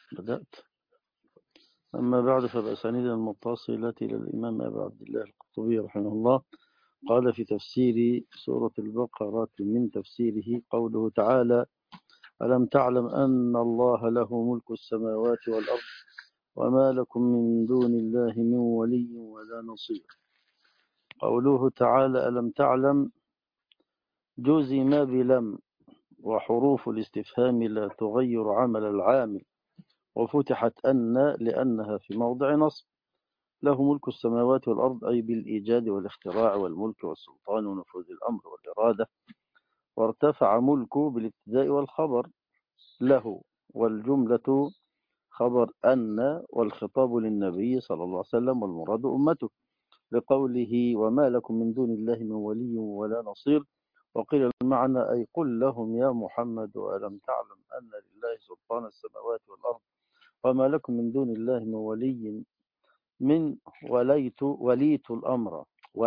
بدأت. أما بعد فبأسانيد المتصلة إلى الإمام أبي عبد الله القرطبي رحمه الله قال في تفسير سورة البقرة من تفسيره قوله تعالى: ألم تعلم أن الله له ملك السماوات والأرض وما لكم من دون الله من ولي ولا نصير. قوله تعالى ألم تعلم جزم بلم، وحروف الاستفهام لا تغير عمل العامل، وفتحت أن لأنها في موضع نصب. له ملك السماوات والأرض أي بالإيجاد والاختراع والملك والسلطان ونفوذ الأمر والإرادة. وارتفع ملك بالابتداء والخبر له، والجملة خبر أن، والخطاب للنبي صلى الله عليه وسلم والمراد أمته، لقوله وما لكم من دون الله من ولي ولا نصير. وقيل المعنى أي قل لهم يا محمد ألم تعلم أن لله سلطان السماوات والأرض وما لكم من دون الله من ولي من وليت الأمر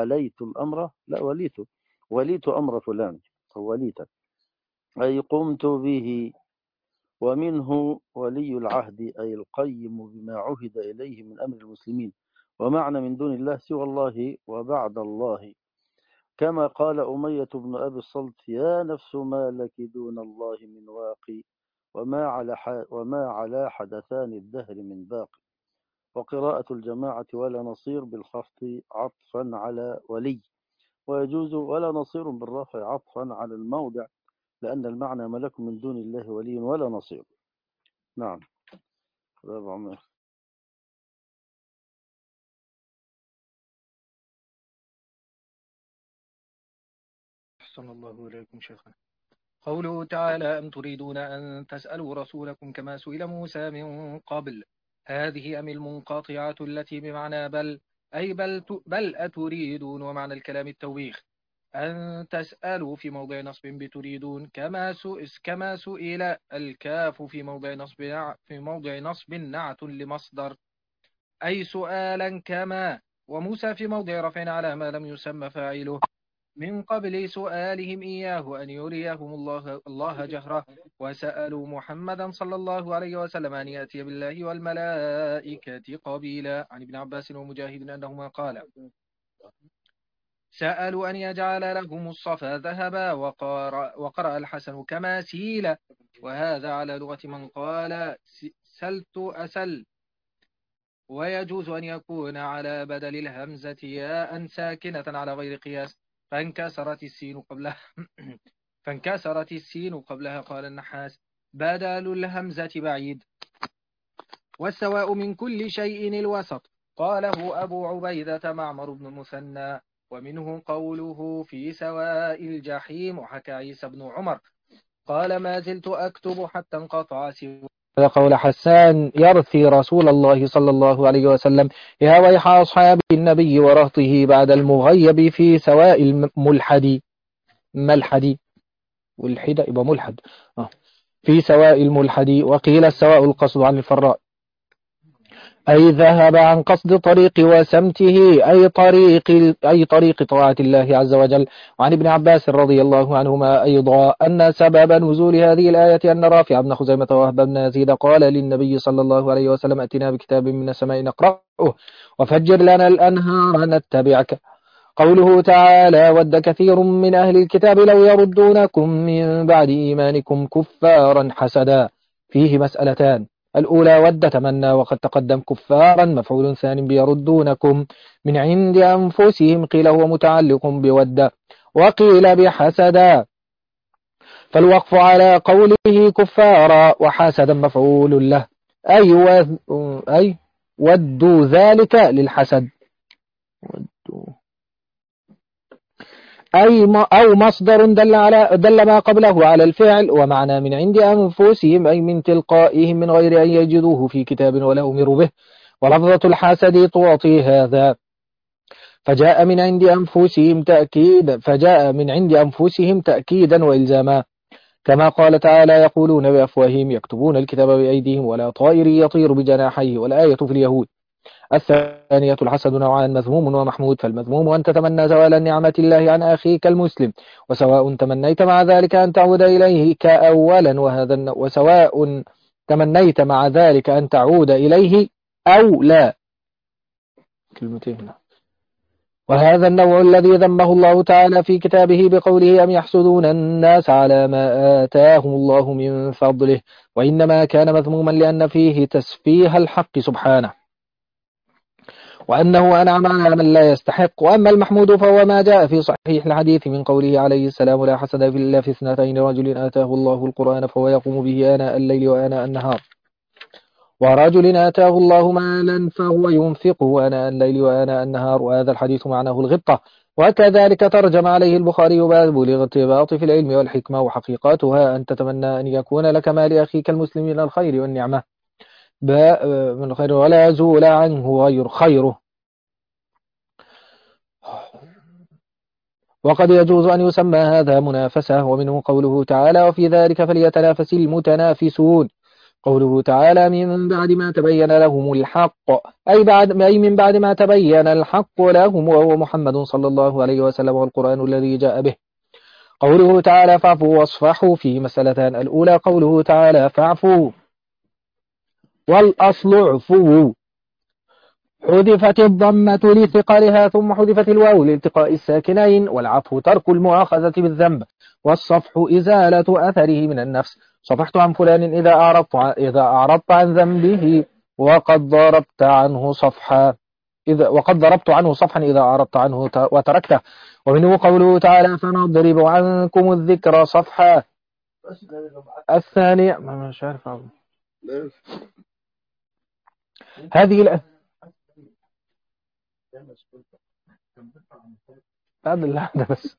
وليت أمر فلان وليت أي قمت به. ومنه ولي العهد أي القيم بما عهد إليه من أمر المسلمين. ومعنى من دون الله سوى الله وبعد الله، كما قال أمية بن أبي الصلت يا نفس ما لك دون الله من واقي وما على حدثان الدهر من باقي. وقراءة الجماعة ولا نصير بالخفض عطفا على ولي، ويجوز ولا نصير بالرفع عطفا على الموضع، لأن المعنى ما لكم من دون الله ولي ولا نصير. نعم. أحسن الله إليكم شيخنا. قوله تعالى أم تريدون أن تسألوا رسولكم كما سئل موسى من قبل، هذه أم المنقطعة التي بمعنى بل، أي بل أتريدون، ومعنى الكلام التوبيخ. أن تسألوا في موضع نصب بتريدون كما سئل، الكاف في موضع نصب نعت لمصدر أي سؤالا كما، وموسى في موضع رفع على ما لم يسمى فاعله من قبل سؤالهم إياه أن يريهم الله جهرة، وسألوا محمدا صلى الله عليه وسلم أن يأتي بالله والملائكة قبيلا. عن ابن عباس ومجاهد أنهما قال سألوا أن يجعل لهم الصفا ذهبا، وقرأ الحسن كما سيل، وهذا على لغة من قال سلت أسل. ويجوز أن يكون على بدل الهمزة ياء ساكنة على غير قياس، فانكسرت السين قبلها. قال النحاس بدل الهمزة بعيد. والسواء من كل شيء الوسط، قاله أبو عبيدة معمر بن المثنى. ومنه قوله في سواء الجحيم. وحكى عيسى بن عمر قال ما زلت أكتب حتى انقطع سوى. قول حسان يرثي رسول الله صلى الله عليه وسلم يا ويح أصحاب النبي ورهطه بعد المغيب في سواء ملحد والحدة يبقى ملحد في سواء الملحد. وقيل السواء القصد عن الفراء أي ذهب عن قصد طريق وسمته أي طريق طاعة الله عز وجل. وعن ابن عباس رضي الله عنهما أيضا أن سبب نزول هذه الآية أن رافع بن خزيمة وهب بن يزيد قال للنبي صلى الله عليه وسلم أتنا بكتاب من السماء نقرأه وفجر لنا الأنهار نتبعك. قوله تعالى ود كثير من أهل الكتاب لو يردونكم من بعد إيمانكم كفارا حسدا. فيه مسألتان: الأولى ود تمنى، وقد تقدم كفارا مفعول ثاني بيردونكم من عند أنفسهم، قيل هو متعلق بود وقيل بحسدا، فالوقف على قوله كفارا وحسدا مفعول له أي ودوا ذلك للحسد أو مصدر دل ما قبله على الفعل. ومعنى من عند أنفسهم أي من تلقائهم من غير أن يجدوه في كتاب ولا أمروا به. ولفظة الحسد تعطي هذا، فجاء من عند أنفسهم تأكيدا وإلزاما، كما قال تعالى يقولون بأفواههم يكتبون الكتاب بأيديهم ولا طائر يطير بجناحيه، والآية في اليهود. الثانية الحسد نوعان: مذموم ومحمود. فالمذموم أن تتمنى زوال نعمة الله عن أخيك المسلم، وسواء تمنيت مع ذلك أن تعود إليك أولا، وسواء تمنيت مع ذلك أن تعود إليه أو لا. كلمتين. وهذا النوع الذي ذمه الله تعالى في كتابه بقوله أم يحسدون الناس على ما آتاهم الله من فضله، وإنما كان مذموما لأن فيه تسفيه الحق سبحانه، وأنه أنعم على من لا يستحق. وأما المحمود فهو ما جاء في صحيح الحديث من قوله عليه السلام لا حسد إلا في اثنتين رجل آتاه الله القرآن فهو يقوم به آناء الليل وآناء النهار، ورجل آتاه الله مالا فهو ينفقه آناء الليل وآناء النهار، وهذا الحديث معناه الغبطة. وكذلك ترجم عليه البخاري باب الارتباط في العلم والحكمة، وحقيقتها أن تتمنى أن يكون لك ما لأخيك المسلم من الخير والنعمة من الخير ولا يزول عنه غير خيره. وقد يجوز أن يسمى هذا منافسة، ومنه قوله تعالى وفي ذلك فليتنافس المتنافسون. قوله تعالى من بعد ما تبين لهم الحق، أي من بعد ما تبين الحق لهم، وهو محمد صلى الله عليه وسلم والقرآن الذي جاء به. قوله تعالى فاعفوا واصفحوا فيه مسألتان: الأولى قوله تعالى فاعفوا والأصل اعفوا، حذفت الضمة لثقلها ثم حذفت الواو لالتقاء الساكنين، والعفو ترك المؤاخذة بالذنب، والصفح إزالة أثره من النفس. صفحت عن فلان إذا أعرضت عن ذنبه، وقد ضربت عنه صفحا إذا أعرضت عنه وتركته. ومنه قوله تعالى فنضرب عنكم الذكر صفحا. الثانية مش عارف هذه هذا اللي هذا بس.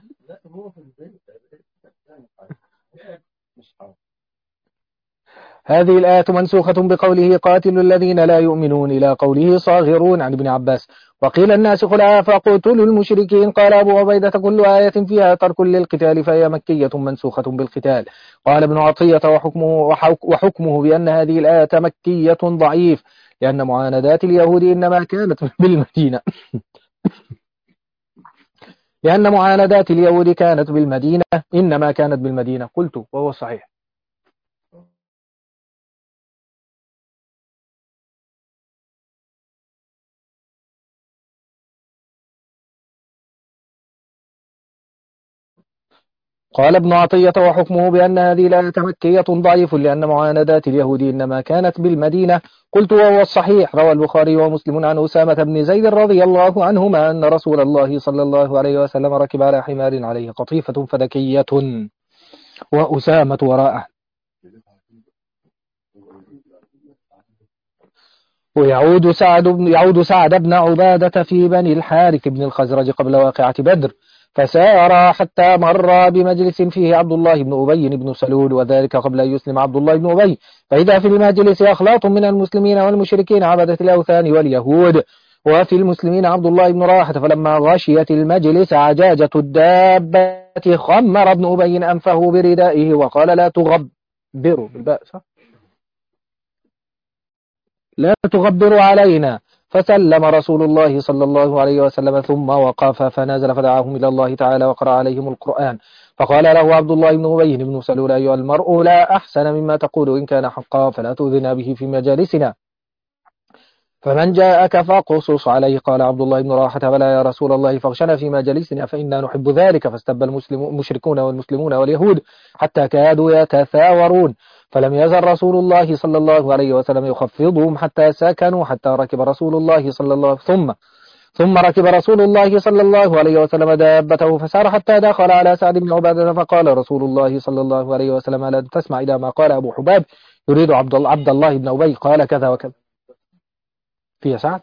هذه الآية منسوخة بقوله قاتلوا الذين لا يؤمنون إلى قوله صاغرون عن ابن عباس. وقيل الناسخ لها فقتلوا المشركين. قال أبو عبيدة كل آية فيها ترك للقتال فهي مكية منسوخة بالقتال. قال ابن عطية وحكمه بأن هذه الآية مكية ضعيف، لأن معاندات اليهود إنما كانت بالمدينة لأن معاندات اليهود كانت بالمدينة إنما كانت بالمدينة. قلت وهو صحيح. قال ابن عطية وحكمه بأن هذه الآية مكية ضعيف، لأن معاندات اليهود إنما كانت بالمدينة. قلت وهو الصحيح. روى البخاري ومسلم عن أسامة بن زيد رضي الله عنهما أن رسول الله صلى الله عليه وسلم ركب على حمار عليه قطيفة فدكية وأسامة وراءه. ويعود سعد بن عبادة في بني الحارث بن الخزرج قبل واقعة بدر، فسار حتى مر بمجلس فيه عبد الله بن أبي بن سلول، وذلك قبل أن يسلم عبد الله بن أبي، فإذا في المجلس أخلاط من المسلمين والمشركين عبدة الأوثان واليهود، وفي المسلمين عبد الله بن رواحة. فلما غشيت المجلس عجاجة الدابة خمر ابن أبي أنفه بردائه وقال لا تغبروا بالباء صح؟ لا تغبروا علينا. فسلم رسول الله صلى الله عليه وسلم ثم وقف فنزل فدعاهم إلى الله تعالى وقرأ عليهم القرآن. فقال له عبد الله بن أبي بن سلول أيها المرء لا أحسن مما تقول إن كان حقا فلا تؤذنا به في مجالسنا، فمن جاءك فاقصص عليه. قال عبد الله بن رواحة فلا يا رسول الله فاغشنا في مجالسنا فإنا نحب ذلك. فاستب المشركون والمسلمون واليهود حتى كادوا يتثاورون، فلم يزل رسول الله صلى الله عليه وسلم يخفضهم حتى سكنوا، حتى ركب رسول الله ثم ركب رسول الله صلى الله عليه وسلم دابته فسار حتى دخل على سعد بن عبادة، فقال رسول الله صلى الله عليه وسلم ألا تسمع إلى ما قال أبو حباب يريد عبد الله بن أبي قال كذا وكذا. في سعد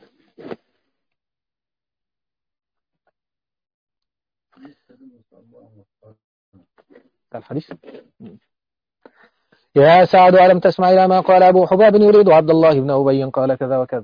الحديث يا سعد ألم تسمع إلى ما قال أبو حباب يريد عبد الله بن أبي قال كذا وكذا.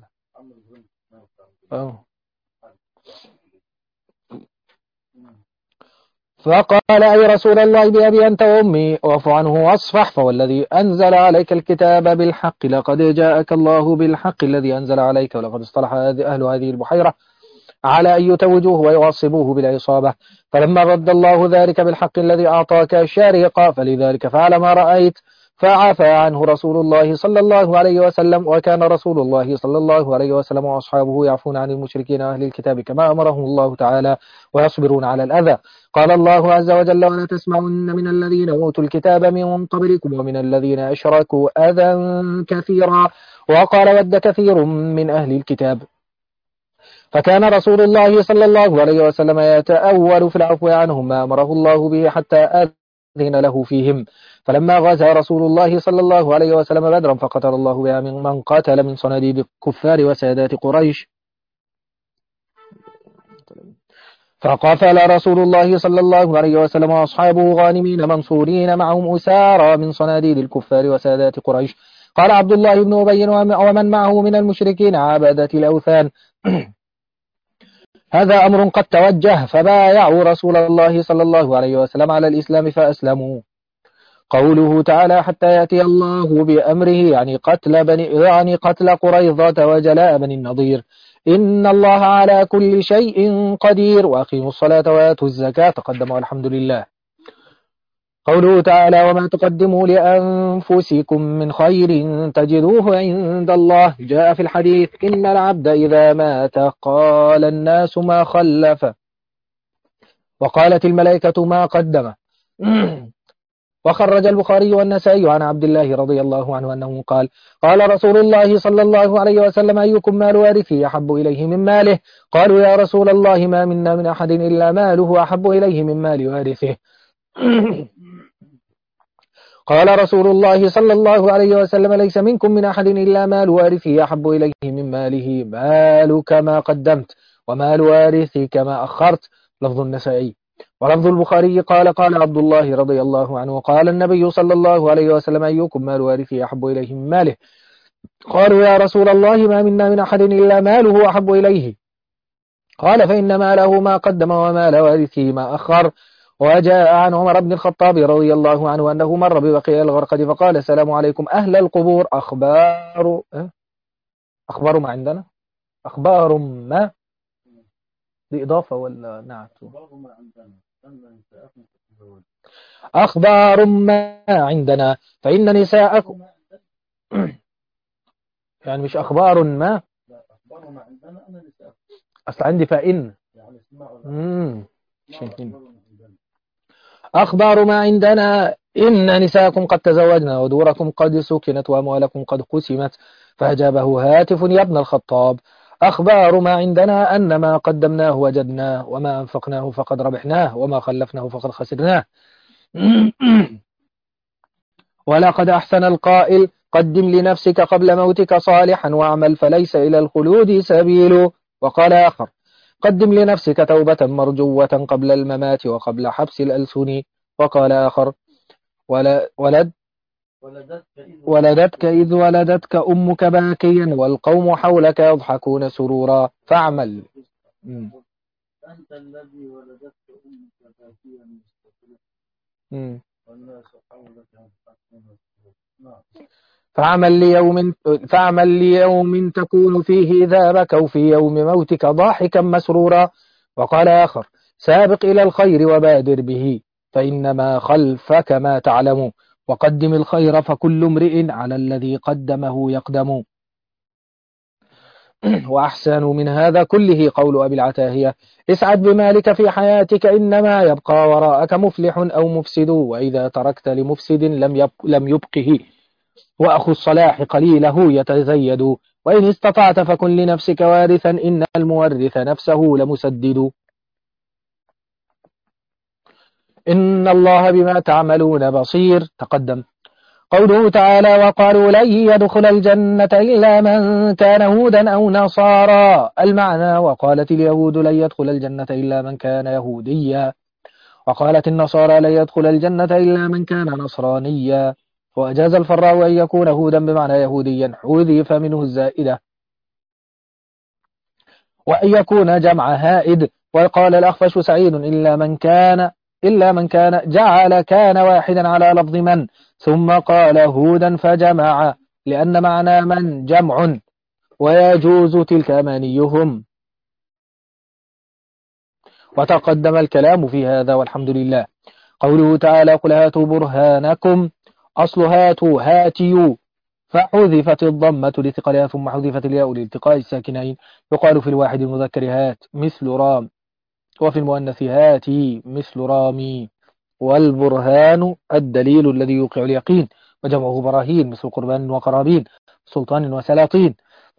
فقال أي رسول الله بأبي أنت وأمي واعف عنه واصفح، فوالذي أنزل عليك الكتاب بالحق لقد جاءك الله بالحق الذي أنزل عليك، ولقد اصطلح أهل هذه البحيرة على أن يتوجوه ويعصبوه بالعصابة، فلما رد الله ذلك بالحق الذي أعطاك الشارقة فلذلك فعل ما رأيت. فعفى عنه رسول الله صلى الله عليه وسلم، وكان رسول الله صلى الله عليه وسلم وأصحابه يعفون عن المشركين أهل الكتاب كما أمرهم الله تعالى ويصبرون على الأذى. قال الله عز وجل: ولا تسمعن من الذين أوتوا الكتاب من قبلكم ومن الذين أشركوا أذى كثيرا. وقال: ود كثير من أهل الكتاب. فكان رسول الله صلى الله عليه وسلم يتأول في العفو عنهم ما أمره الله به حتى أذن له فيهم. فلما غزا رسول الله صلى الله عليه وسلم بدرا فقتل الله بها من قتل من صناديد الكفار وسادات قريش. فقتل رسول الله صلى الله عليه وسلم وأصحابه غانمين منصورين معهم أسارى من صناديد الكفار وسادات قريش. قال عبد الله بن أبي ومن معه من المشركين عبادة الأوثان: هذا أمر قد توجه، فبايعوا رسول الله صلى الله عليه وسلم على الإسلام فأسلموا. قوله تعالى: حتى يأتي الله بأمره، يعني قتل قريظة وجلاء بني النضير. إن الله على كل شيء قدير. وأقيموا الصلاة وآتوا الزكاة. تقدم والحمد لله. قوله تعالى: وما تقدموا لأنفسكم من خير تجدوه عند الله. جاء في الحديث: إن العبد إذا مات قال الناس ما خلف، وقالت الملائكة ما قدم. وخرج البخاري والنسائي عن عبد الله رضي الله عنه أنه قال: قال رسول الله صلى الله عليه وسلم: أيكم مال وارثه أحب إليه من ماله؟ قالوا: يا رسول الله ما منا من أحد إلا ماله أحب إليه من مال وارثه. قال رسول الله صلى الله عليه وسلم: ليس منكم من أحد إلا مال وارثه أحب إليه من ماله. مالك ما قدمت ومال وارثك ما أخرت. لفظ النسائي. ولفظ البخاري قال عبد الله رضي الله عنه: قال النبي صلى الله عليه وسلم: أيكم مال وارثه أحب إليه من ماله؟ قالوا: يا رسول الله ما منا من أحد إلا ماله أحب إليه. قال: فإن ماله ما قدم ومال وارثه ما أخر. وجاء عن عمر بن الخطاب رضي الله عنه أنه مر ببقيع الغرقد فقال: السلام عليكم أهل القبور. أخبار ما عندنا، أخبار ما دي إضافة ولا نعت؟ أخبار ما عندنا فإن نساءكم يعني مش أخبار ما، أصل عندي فإن أخبار ما عندنا إن نساءكم قد تزوجنا ودوركم قد سكنت وأموالكم قد قسمت. فأجابه هاتف: يا ابن الخطاب، أخبار ما عندنا أن ما قدمناه وجدناه وما أنفقناه فقد ربحناه وما خلفناه فقد خسرناه. ولقد أحسن القائل: قدم لنفسك قبل موتك صالحا واعمل فليس إلى الخلود سبيل. وقال آخر: قدم لنفسك توبة مرجوة قبل الممات وقبل حبس الألسن. وقال آخر: ولدتك إذ ولدتك أمك باكيا والقوم حولك يضحكون سرورا فاعمل. أنت الذي ولدتك أمك باكيا والناس حولك يضحكون سرورا. فاعمل ليوم تكون فيه إذا بكوا في يوم موتك ضاحكا مسرورا. وقال آخر: سابق إلى الخير وبادر به فإنما خلفك ما تعلم، وقدم الخير فكل امرئ على الذي قدمه يقدم. وأحسن من هذا كله قول أبي العتاهية: اسعد بمالك في حياتك إنما يبقى وراءك مفلح أو مفسد، وإذا تركت لمفسد لم يبقه، وأخو الصلاح قليله يتزيد، وإن استطعت فكن لنفسك وارثا إن المورث نفسه لمسدد. إن الله بما تعملون بصير. تقدم. قوله تعالى: وقالوا لن يدخل الجنة إلا من كان هودا أو نصارى. المعنى: وقالت اليهود لن يدخل الجنة إلا من كان يهوديا، وقالت النصارى لن يدخل الجنة إلا من كان نصرانيا. وأجاز الفراء أن يكون هودا بمعنى يهوديا حذف منه الزائدة، وأن يكون جمع هائد. وقال الأخفش سعيد إلا من كان جعل كان واحدا على لفظ من، ثم قال هودا فجمع لأن معنى من جمع، ويجوز تلك أمانيهم. وتقدم الكلام في هذا والحمد لله. قوله تعالى: قل هاتوا برهانكم. أصل هاتوا هاتيوا، فحذفت الضمة لثقلها ثم حذفت الياء لالتقاء الساكنين. يقال في الواحد المذكر هات مثل رام، وفي المؤنث هاتي مثل رامي. والبرهان الدليل الذي يوقع اليقين، وجمعه براهين مثل قربان وقرابين، سلطان وسلاطين.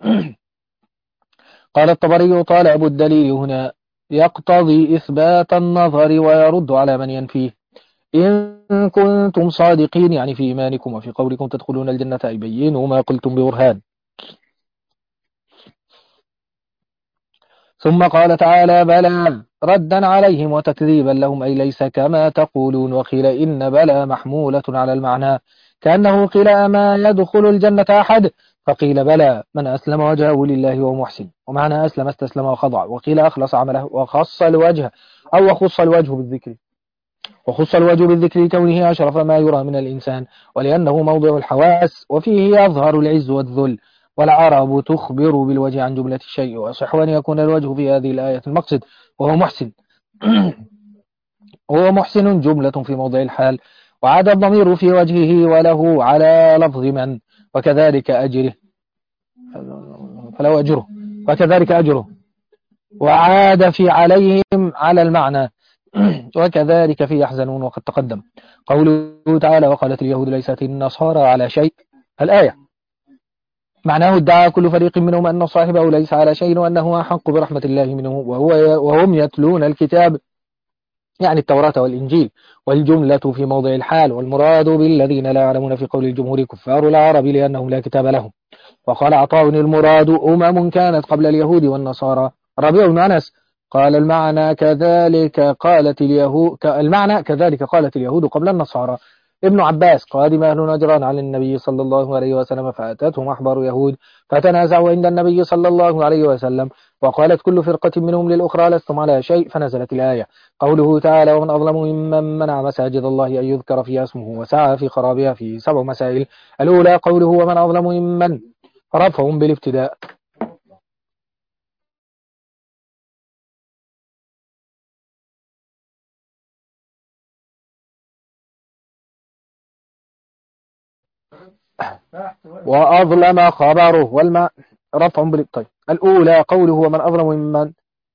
قال الطبري طالب الدليل هنا يقتضي إثبات النظر ويرد على من ينفيه. إن كنتم صادقين يعني في إيمانكم وفي قولكم تدخلون الجنة، أي بينوا ما قلتم ببرهان. ثم قال تعالى بلى ردا عليهم وتكذيبا لهم، أي ليس كما تقولون. وقيل إن بلى محمولة على المعنى، كأنه قيل أما يدخل الجنة أحد، فقيل بلى من أسلم وجهه لله وهو محسن، ومعنى أسلم استسلم وخضع. وقيل أخلص عمله وخص الوجه، أو خص الوجه بالذكر، وخص الوجه بالذكر لكونه أشرف ما يرى من الإنسان، ولأنه موضع الحواس وفيه يظهر العز والذل. والعرب تخبر بالوجه عن جملة الشيء، ويصح أن يكون الوجه في هذه الآية المقصد وهو محسن. هو محسن جملة في موضع الحال، وعاد الضمير في وجهه وله على لفظ من، وكذلك أجره فلو أجره، وكذلك أجره، وعاد في عليهم على المعنى، وكذلك في يحزنون وقد تقدم. قوله تعالى وقالت اليهود ليست النصارى على شيء، الآية معناه ادعى كل فريق منهم أن صاحبه ليس على شيء وأنه أحق برحمة الله منه وهم يتلون الكتاب، يعني التوراة والإنجيل. والجملة في موضع الحال، والمراد بالذين لا يعلمون في قول الجمهور كفار العرب لأنهم لا كتاب لهم. وقال عطاء المراد أمم كانت قبل اليهود والنصارى. ربيع بن أنس قال المعنى كذلك قالت اليهود قبل النصارى. ابن عباس قادم أهل نجران على النبي صلى الله عليه وسلم فأتتهم أحبار يهود فتنازعوا عند النبي صلى الله عليه وسلم، وقالت كل فرقة منهم للأخرى لستم على شيء، فنزلت الآية. قوله تعالى ومن أظلم ممن منع مساجد الله أن يذكر فيها اسمه وسعى في خرابها، في 7 مسائل. الأولى قوله ومن أظلم ممن رفعهم بالابتداء. وأظلم خبره رفع طيب. الأولى قوله ومن أظلم ممن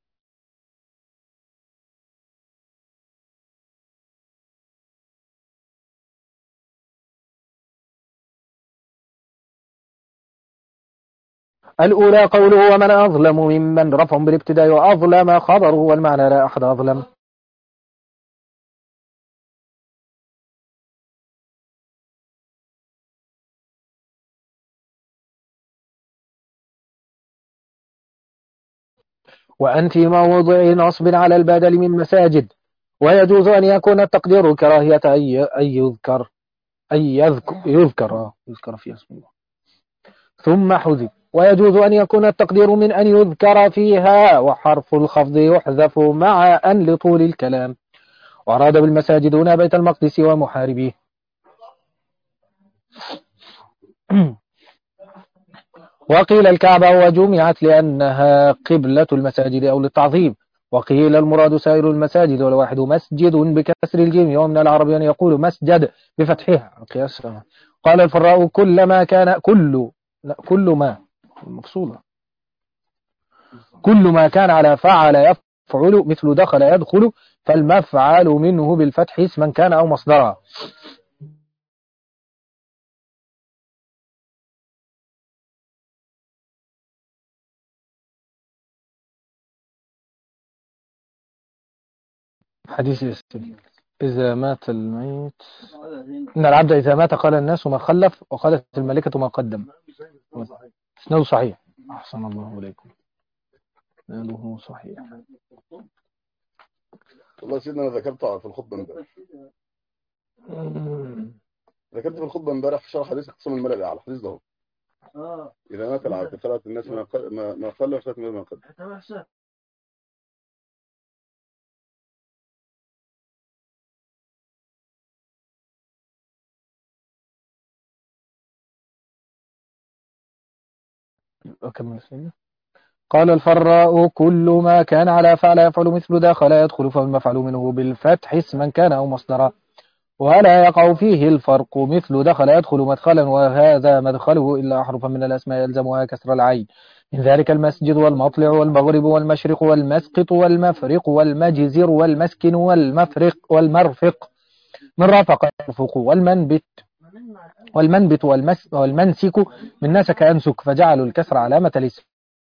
الأولى قوله ومن أظلم ممن رفع بالابتداء، وأظلم خبره، والمعنى لا أحد أظلم. وأن في موضع نصب على البدل من مساجد، ويجوز أن يكون التقدير كراهية يذكر في اسم الله ثم حذف. ويجوز أن يكون التقدير من أن يذكر فيها، وحرف الخفض يحذف مع أن لطول الكلام. وأراد بالمساجد هنا بيت المقدس ومحاربيه. وقيل الكعبة وجمعت لأنها قبلة المساجد أو للتعظيم. وقيل المراد سائر المساجد، والواحد مسجد بكسر الجيم، ومن العرب أن يقول مسجد بفتحها قياس. قال الفراء كل ما كان على فعل يفعل مثل دخل يدخل، فالمفعل منه بالفتح اسما كان أو مصدرا. حديث السبيل إذا مات الميت إن العبد إذا مات قال الناس ما خلف، وقالت الملكة ما قدم. إسناده صحيح. أحسن الله إليكم، إسناده صحيح. والله سيدنا أنا ذكرت في الخطبة امبارح في شرح حديث اقسام الملأ الأعلى. الحديث ده إذا مات العبد ثلاث الناس ما خلف ثلاث ما قدم. أكمل سنة. قال الفراء كل ما كان على فعل يفعل مثل داخل يدخل، فالمفعل منه بالفتح اسما كان أو مصدرا. ولا يقع فيه الفرق، مثل دخل يدخل مدخلا وهذا مدخله إلا أحرفا من الأسماء يلزمها كسر العين. من ذلك المسجد والمطلع والمغرب والمشرق والمسقط والمفرق والمجزر والمسكن والمرفق من رافق يرفق، والمنبت والمنسك من نسك ينسك، فجعلوا الكسر علامة الاسم.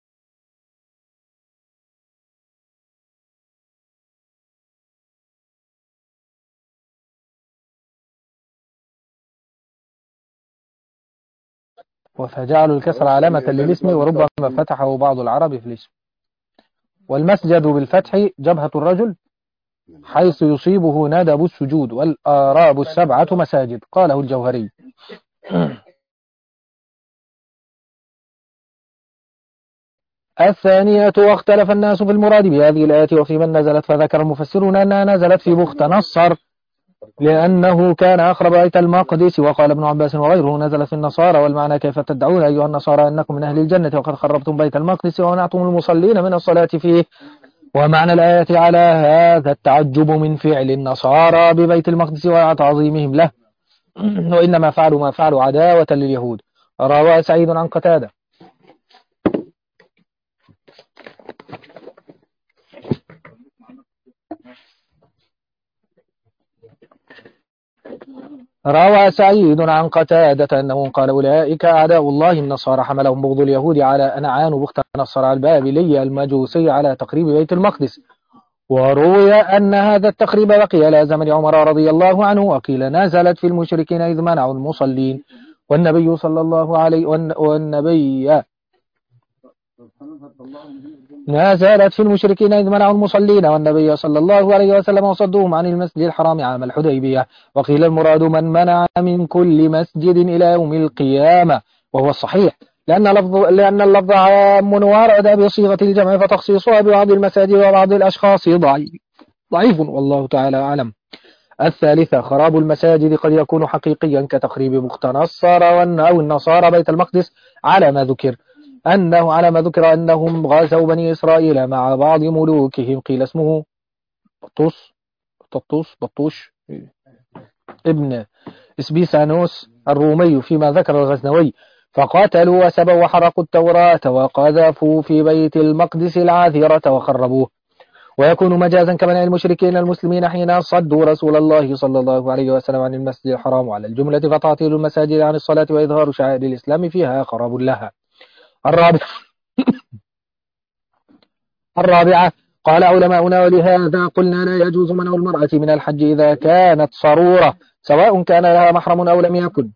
فجعلوا الكسر علامة للاسم، وربما فتحه بعض العرب في الاسم. والمسجد بالفتح جبهة الرجل حيث يصيبه ندب السجود، والآراب السبعة مساجد، قاله الجوهري. الثانية، واختلف الناس في المراد بهذه الآية وفي من نزلت، فذكر المفسرون أنها نزلت في بخت نصر لأنه كان أقرب بيت المقدس، وقال ابن عباس وغيره نزلت في النصارى، والمعنى كيف تدعون أيها النصارى أنكم من أهل الجنة وقد خربتم بيت المقدس ومنعتم المصلين من الصلاة فيه. ومعنى الآية على هذا التعجب من فعل النصارى ببيت المقدس وتعظيمهم له، وإنما فعلوا ما فعلوا عداوة لليهود. روى سعيد عن قتادة أنه قال أولئك أعداء الله النصارى، حملهم بغض اليهود على أن عانوا بخت نصر البابلي المجوسي على تقريب بيت المقدس. وروي أن هذا التقريب بقي إلى زمن عمر رضي الله عنه، وقيل نزلت في المشركين إذ منعوا المصلين، والنبي صلى الله عليه نزلت في المشركين إذ منعوا المصلين والنبي صلى الله عليه وسلم وصدوهم عن المسجد الحرام عام الحديبية. وقيل المراد من منع من كل مسجد إلى يوم القيامة، وهو الصحيح، لأن اللفظ عام ورد بصيغة الجمع، فتخصيصها ببعض المساجد وبعض الأشخاص ضعيف، والله تعالى أعلم. الثالثة، خراب المساجد قد يكون حقيقيا كتخريب بخت نصر أو النصارى بيت المقدس على ما ذكر أنهم غزوا بني إسرائيل مع بعض ملوكهم، قيل اسمه بطوش ابن إسبيسانوس الرومي فيما ذكر الغزنوي، فقاتلوا وسبوا وحرقوا التوراة وقذفوا في بيت المقدس العاذرة وخربوه. ويكون مجازا كمنع المشركين المسلمين حين صدوا رسول الله صلى الله عليه وسلم عن المسجد الحرام على الجملة، فتعطيل المساجد عن الصلاة وإظهار شعائر الإسلام فيها خراب لها. الرابعة، قال علماؤنا ولهذا قلنا لا يجوز منع المرأة من الحج إذا كانت صرورة، سواء كان لها محرم أو لم يكن،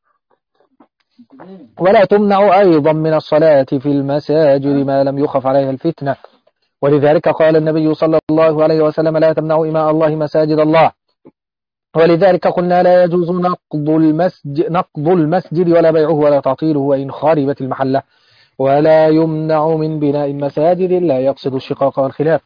ولا تمنع أيضا من الصلاة في المساجد ما لم يخف عليها الفتنة. ولذلك قال النبي صلى الله عليه وسلم لا تمنعوا إماء الله مساجد الله. ولذلك قلنا لا يجوز نقض المسجد ولا بيعه ولا تعطيله وإن خربت المحلة، ولا يمنع من بناء المساجد لا يقصد الشقاق والخلاف.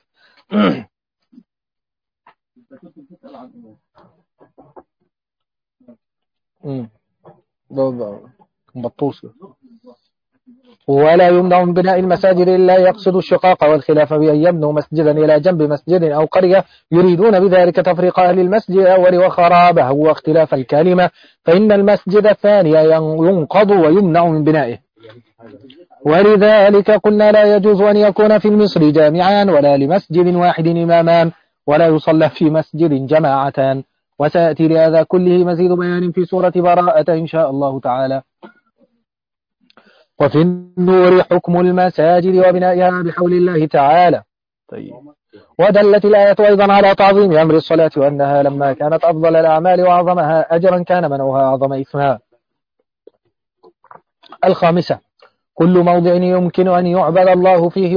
ولا يمنع من بناء المساجد إلا يقصد الشقاق والخلاف بأن يبنوا مسجدا إلى جنب مسجد أو قرية يريدون بذلك تفريق أهل المسجد الأول وخرابه واختلاف الكلمة، فإن المسجد الثاني ينقض ويمنع من بنائه. ولذلك قلنا لا يجوز أن يكون في المصر جامعان ولا لمسجد واحد إمامان ولا يصلى في مسجد جماعتان. وسيأتي لهذا كله مزيد بيان في سورة براءة إن شاء الله تعالى. وفي النور حكم المساجد وبنائها بحول الله تعالى. طيب. ودلت الآية أيضا على تعظيم أمر الصلاة، وأنها لما كانت أفضل الأعمال وأعظمها أجرا كان منعها أعظم إثمها. الخامسة، كل موضع يمكن أن يعبد الله فيه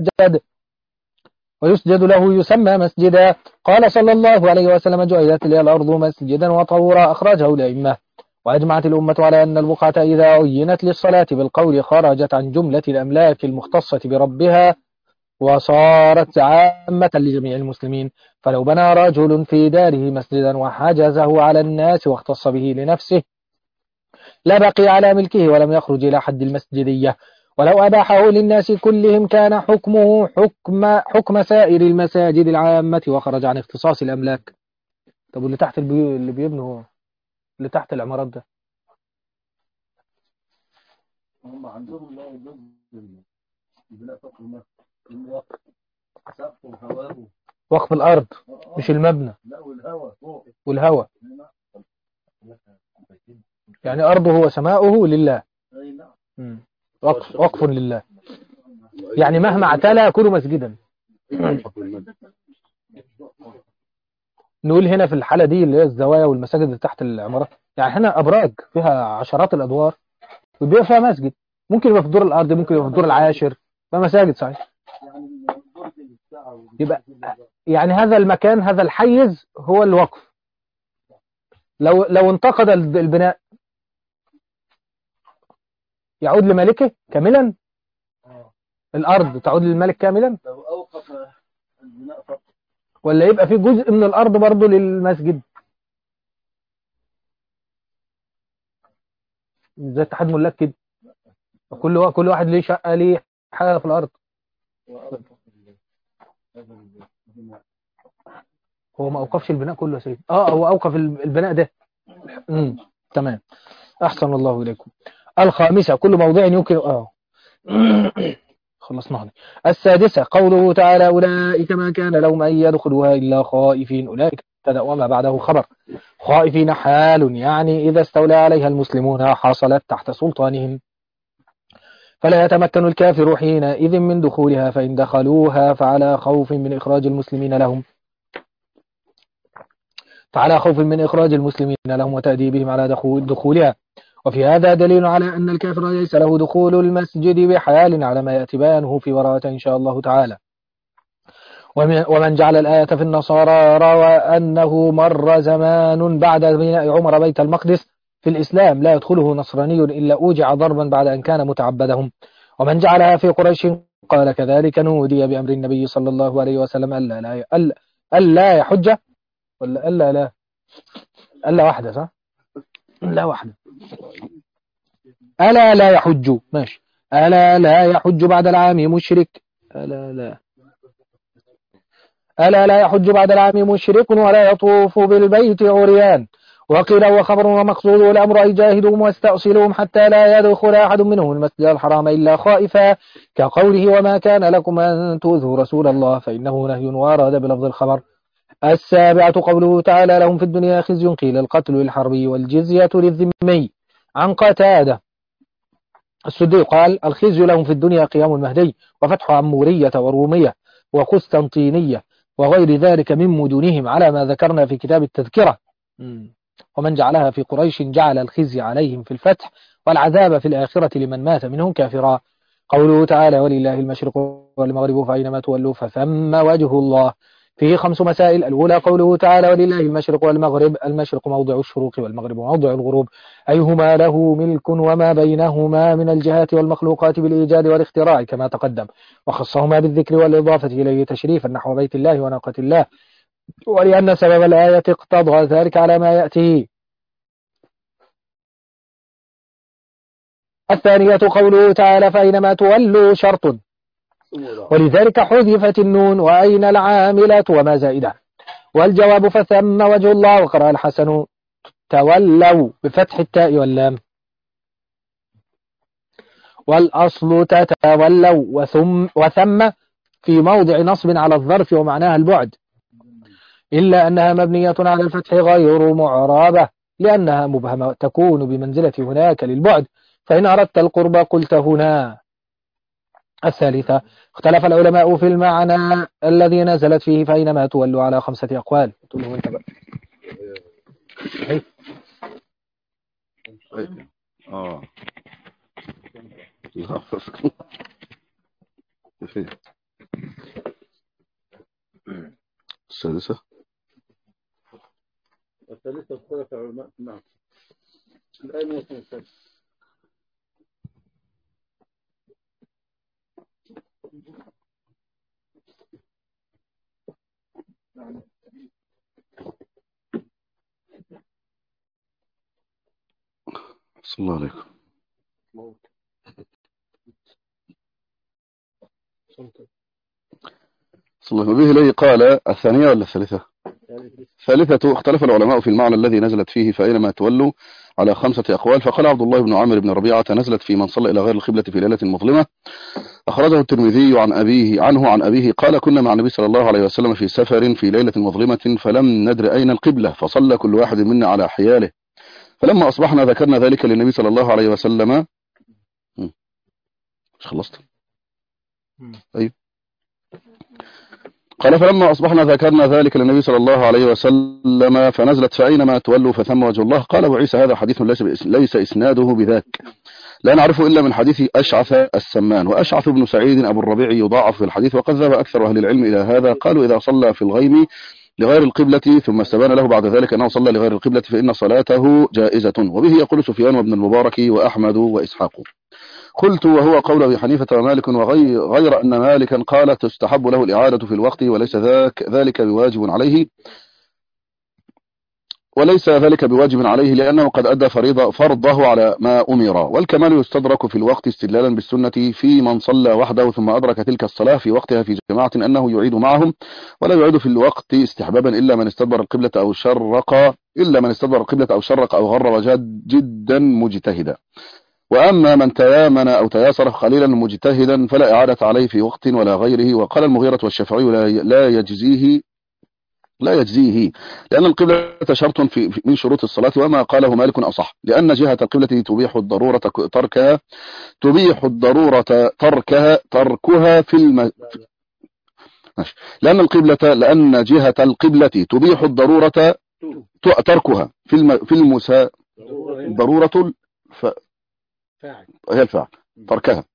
ويسجد له يسمى مسجدا. قال صلى الله عليه وسلم جعلت لي الأرض مسجدا وطهورا، أخرجه الأئمة. وأجمعت الأمة على أن البقعة إذا عينت للصلاة بالقول خرجت عن جملة الأملاك المختصة بربها وصارت عامة لجميع المسلمين. فلو بنى رجل في داره مسجدا وحجزه على الناس واختص به لنفسه لبقي على ملكه ولم يخرج إلى حد المسجدية. ولو أباحه للناس كلهم كان حكمه حكم سائر المساجد العامة وخرج عن اختصاص الأملاك. طب واللي تحت اللي بيبنوا هو اللي تحت العمارات ده؟ هم عندهم لا يجوز البناء فوق المسجد، سقف وهواه. وقف الأرض مش المبنى. لا والهواء فوق. والهواء يعني أرضه وسماؤه لله. أي نعم. وقف لله، يعني مهما اعتلى يكون مسجدا. نقول هنا في الحالة دي اللي هي الزوايا والمساجد اللي تحت العمارات، يعني هنا أبراج فيها عشرات الأدوار وبيبقى فيها مسجد، ممكن يبقى في الدور الأرضي، ممكن يبقى في الدور العاشر، فمساجد صحيح. يبقى يعني هذا المكان، هذا الحيز هو الوقف. لو انتقد البناء يعود لمالكه كاملا، الأرض تعود للملك كاملا، لو أوقف البناء فقط، ولا يبقى في جزء من الأرض برضه للمسجد زي اتحاد ملاك كده، كل واحد ليه شقة ليه حاجة في الأرض. هو ما أوقفش البناء كله يا سيدي. هو أوقف البناء ده. تمام، أحسن الله إليكم. الخامسة كل موضع يمكن خلصنا. السادسة قوله تعالى أولئك ما كان لهم أن يدخلوها إلا خائفين. أولئك ابتدأ وما بعده خبر. خائفين حال، يعني إذا استولى عليها المسلمون حصلت تحت سلطانهم، فلا يتمكن الكافر حينئذ من دخولها، فإن دخلوها فعلى خوف من إخراج المسلمين لهم وتأديبهم على دخولها. وفي هذا دليل على أن الكافر ليس له دخول المسجد بحال، على ما يأتي بيانه في براءة إن شاء الله تعالى. ومن جعل الآية في النصارى روى أنه مر زمان بعد بناء عمر بيت المقدس في الإسلام لا يدخله نصراني إلا أوجع ضربا بعد أن كان متعبدهم. ومن جعلها في قريش قال كذلك نودي بأمر النبي صلى الله عليه وسلم ألا يحج، ولا ألا واحدة صح؟ لا واحدة. ألا لا يحج، ماشي. ألا لا يحج بعد العام مشرك. ألا لا يحج بعد العام مشرك ولا يطوف بالبيت عريان. وقيل وخبر ومقصود الأمر أي جاهدهم واستأصلهم حتى لا يدخل أحد منهم المسجد الحرام إلا خائفا، كقوله وما كان لكم أن تؤذوا رسول الله، فإنه نهي ورد بلفظ الخبر. السابعة قوله تعالى لهم في الدنيا خزي قيل القتل للحربي والجزية للذمي. عن قتادة السدي قال الخزي لهم في الدنيا قيام المهدي وفتح عمورية ورومية وقسطنطينية وغير ذلك من مدنهم على ما ذكرنا في كتاب التذكرة. ومن جعلها في قريش جعل الخزي عليهم في الفتح والعذاب في الآخرة لمن مات منهم كافرا. قوله تعالى ولله المشرق والمغرب فأينما تولوا فثم وجه الله. فيه 5 مسائل. الأولى قوله تعالى ولله المشرق والمغرب، المشرق موضع الشروق والمغرب موضع الغروب، أيهما له ملك وما بينهما من الجهات والمخلوقات بالإيجاد والاختراع كما تقدم، وخصهما بالذكر والإضافة إليه تشريفا نحو بيت الله وناقة الله، ولأن سبب الآية اقتضى ذلك على ما يأتي. الثانية قوله تعالى فأينما تولوا شرط، ولذلك حذفت النون وأين العاملة وما زائدة. والجواب فثم وجه الله. وقرأ الحسن تولوا بفتح التاء واللام، والأصل تتولوا وثم في موضع نصب على الظرف ومعناها البعد، إلا أنها مبنية على الفتح غير معربة لأنها مبهمة تكون بمنزلة هناك للبعد، فإن أردت القرب قلت هنا. الثالثة اختلف العلماء في المعنى الذي نزلت فيه فأينما تولوا على 5 أقوال. تقوله انت بقى. السادسة اختلف العلماء. نعم. الآن يكون السادسة. صلى الله عليكم. صلى الله به إليه قال الثانية ولا الثالثة؟ ثالثة اختلف العلماء في المعنى الذي نزلت فيه فأينما تولوا على 5 أقوال. فقال عبد الله بن عامر بن ربيعة نزلت في من صلى إلى غير القبلة في ليلة مظلمة. أخرجه الترمذي عن أبيه قال كنا مع النبي صلى الله عليه وسلم في سفر في ليلة مظلمة فلم ندر أين القبلة فصلى كل واحد منا على حياله فلما أصبحنا ذكرنا ذلك للنبي صلى الله عليه وسلم. مش خلصت؟ أيوه. قال فلما أصبحنا ذكرنا ذلك للنبي صلى الله عليه وسلم فنزلت فأينما تولوا فثم وجه الله. قال أبو عيسى هذا حديث ليس إسناده بذاك لا نعرفه إلا من حديث أشعث السمان. وأشعث بن سعيد أبو الربيع يضاعف في الحديث وقد ذهب أكثر أهل العلم إلى هذا. قالوا إذا صلى في الغيم لغير القبلة ثم استبان له بعد ذلك أنه صلى لغير القبلة فإن صلاته جائزة. وبه يقول سفيان وابن المبارك وأحمد وإسحاق. قلت وهو قول أبي حنيفة ومالك غير أن مالكا قال تستحب له الإعادة في الوقت وليس ذلك بواجب عليه لأنه قد أدى فرضه على ما أمر. والكمال يستدرك في الوقت استدلالا بالسنة في من صلى وحده ثم أدرك تلك الصلاة في وقتها في جماعة أنه يعيد معهم ولا يعيد في الوقت استحبابا إلا من استدبر القبلة أو شرق أو غرب جدا مجتهدا. وأما من تيامن أو تياسر قليلا مجتهدا فلا إعادة عليه في وقت ولا غيره. وقال المغيرة والشافعي لا يجزيه لأن القبلة شرط من شروط الصلاة. وما قاله مالك أصح لأن جهة القبلة تبيح الضرورة تركها في لأن جهة القبلة تبيح الضرورة تركها في ضرورة هي الفاعل تركها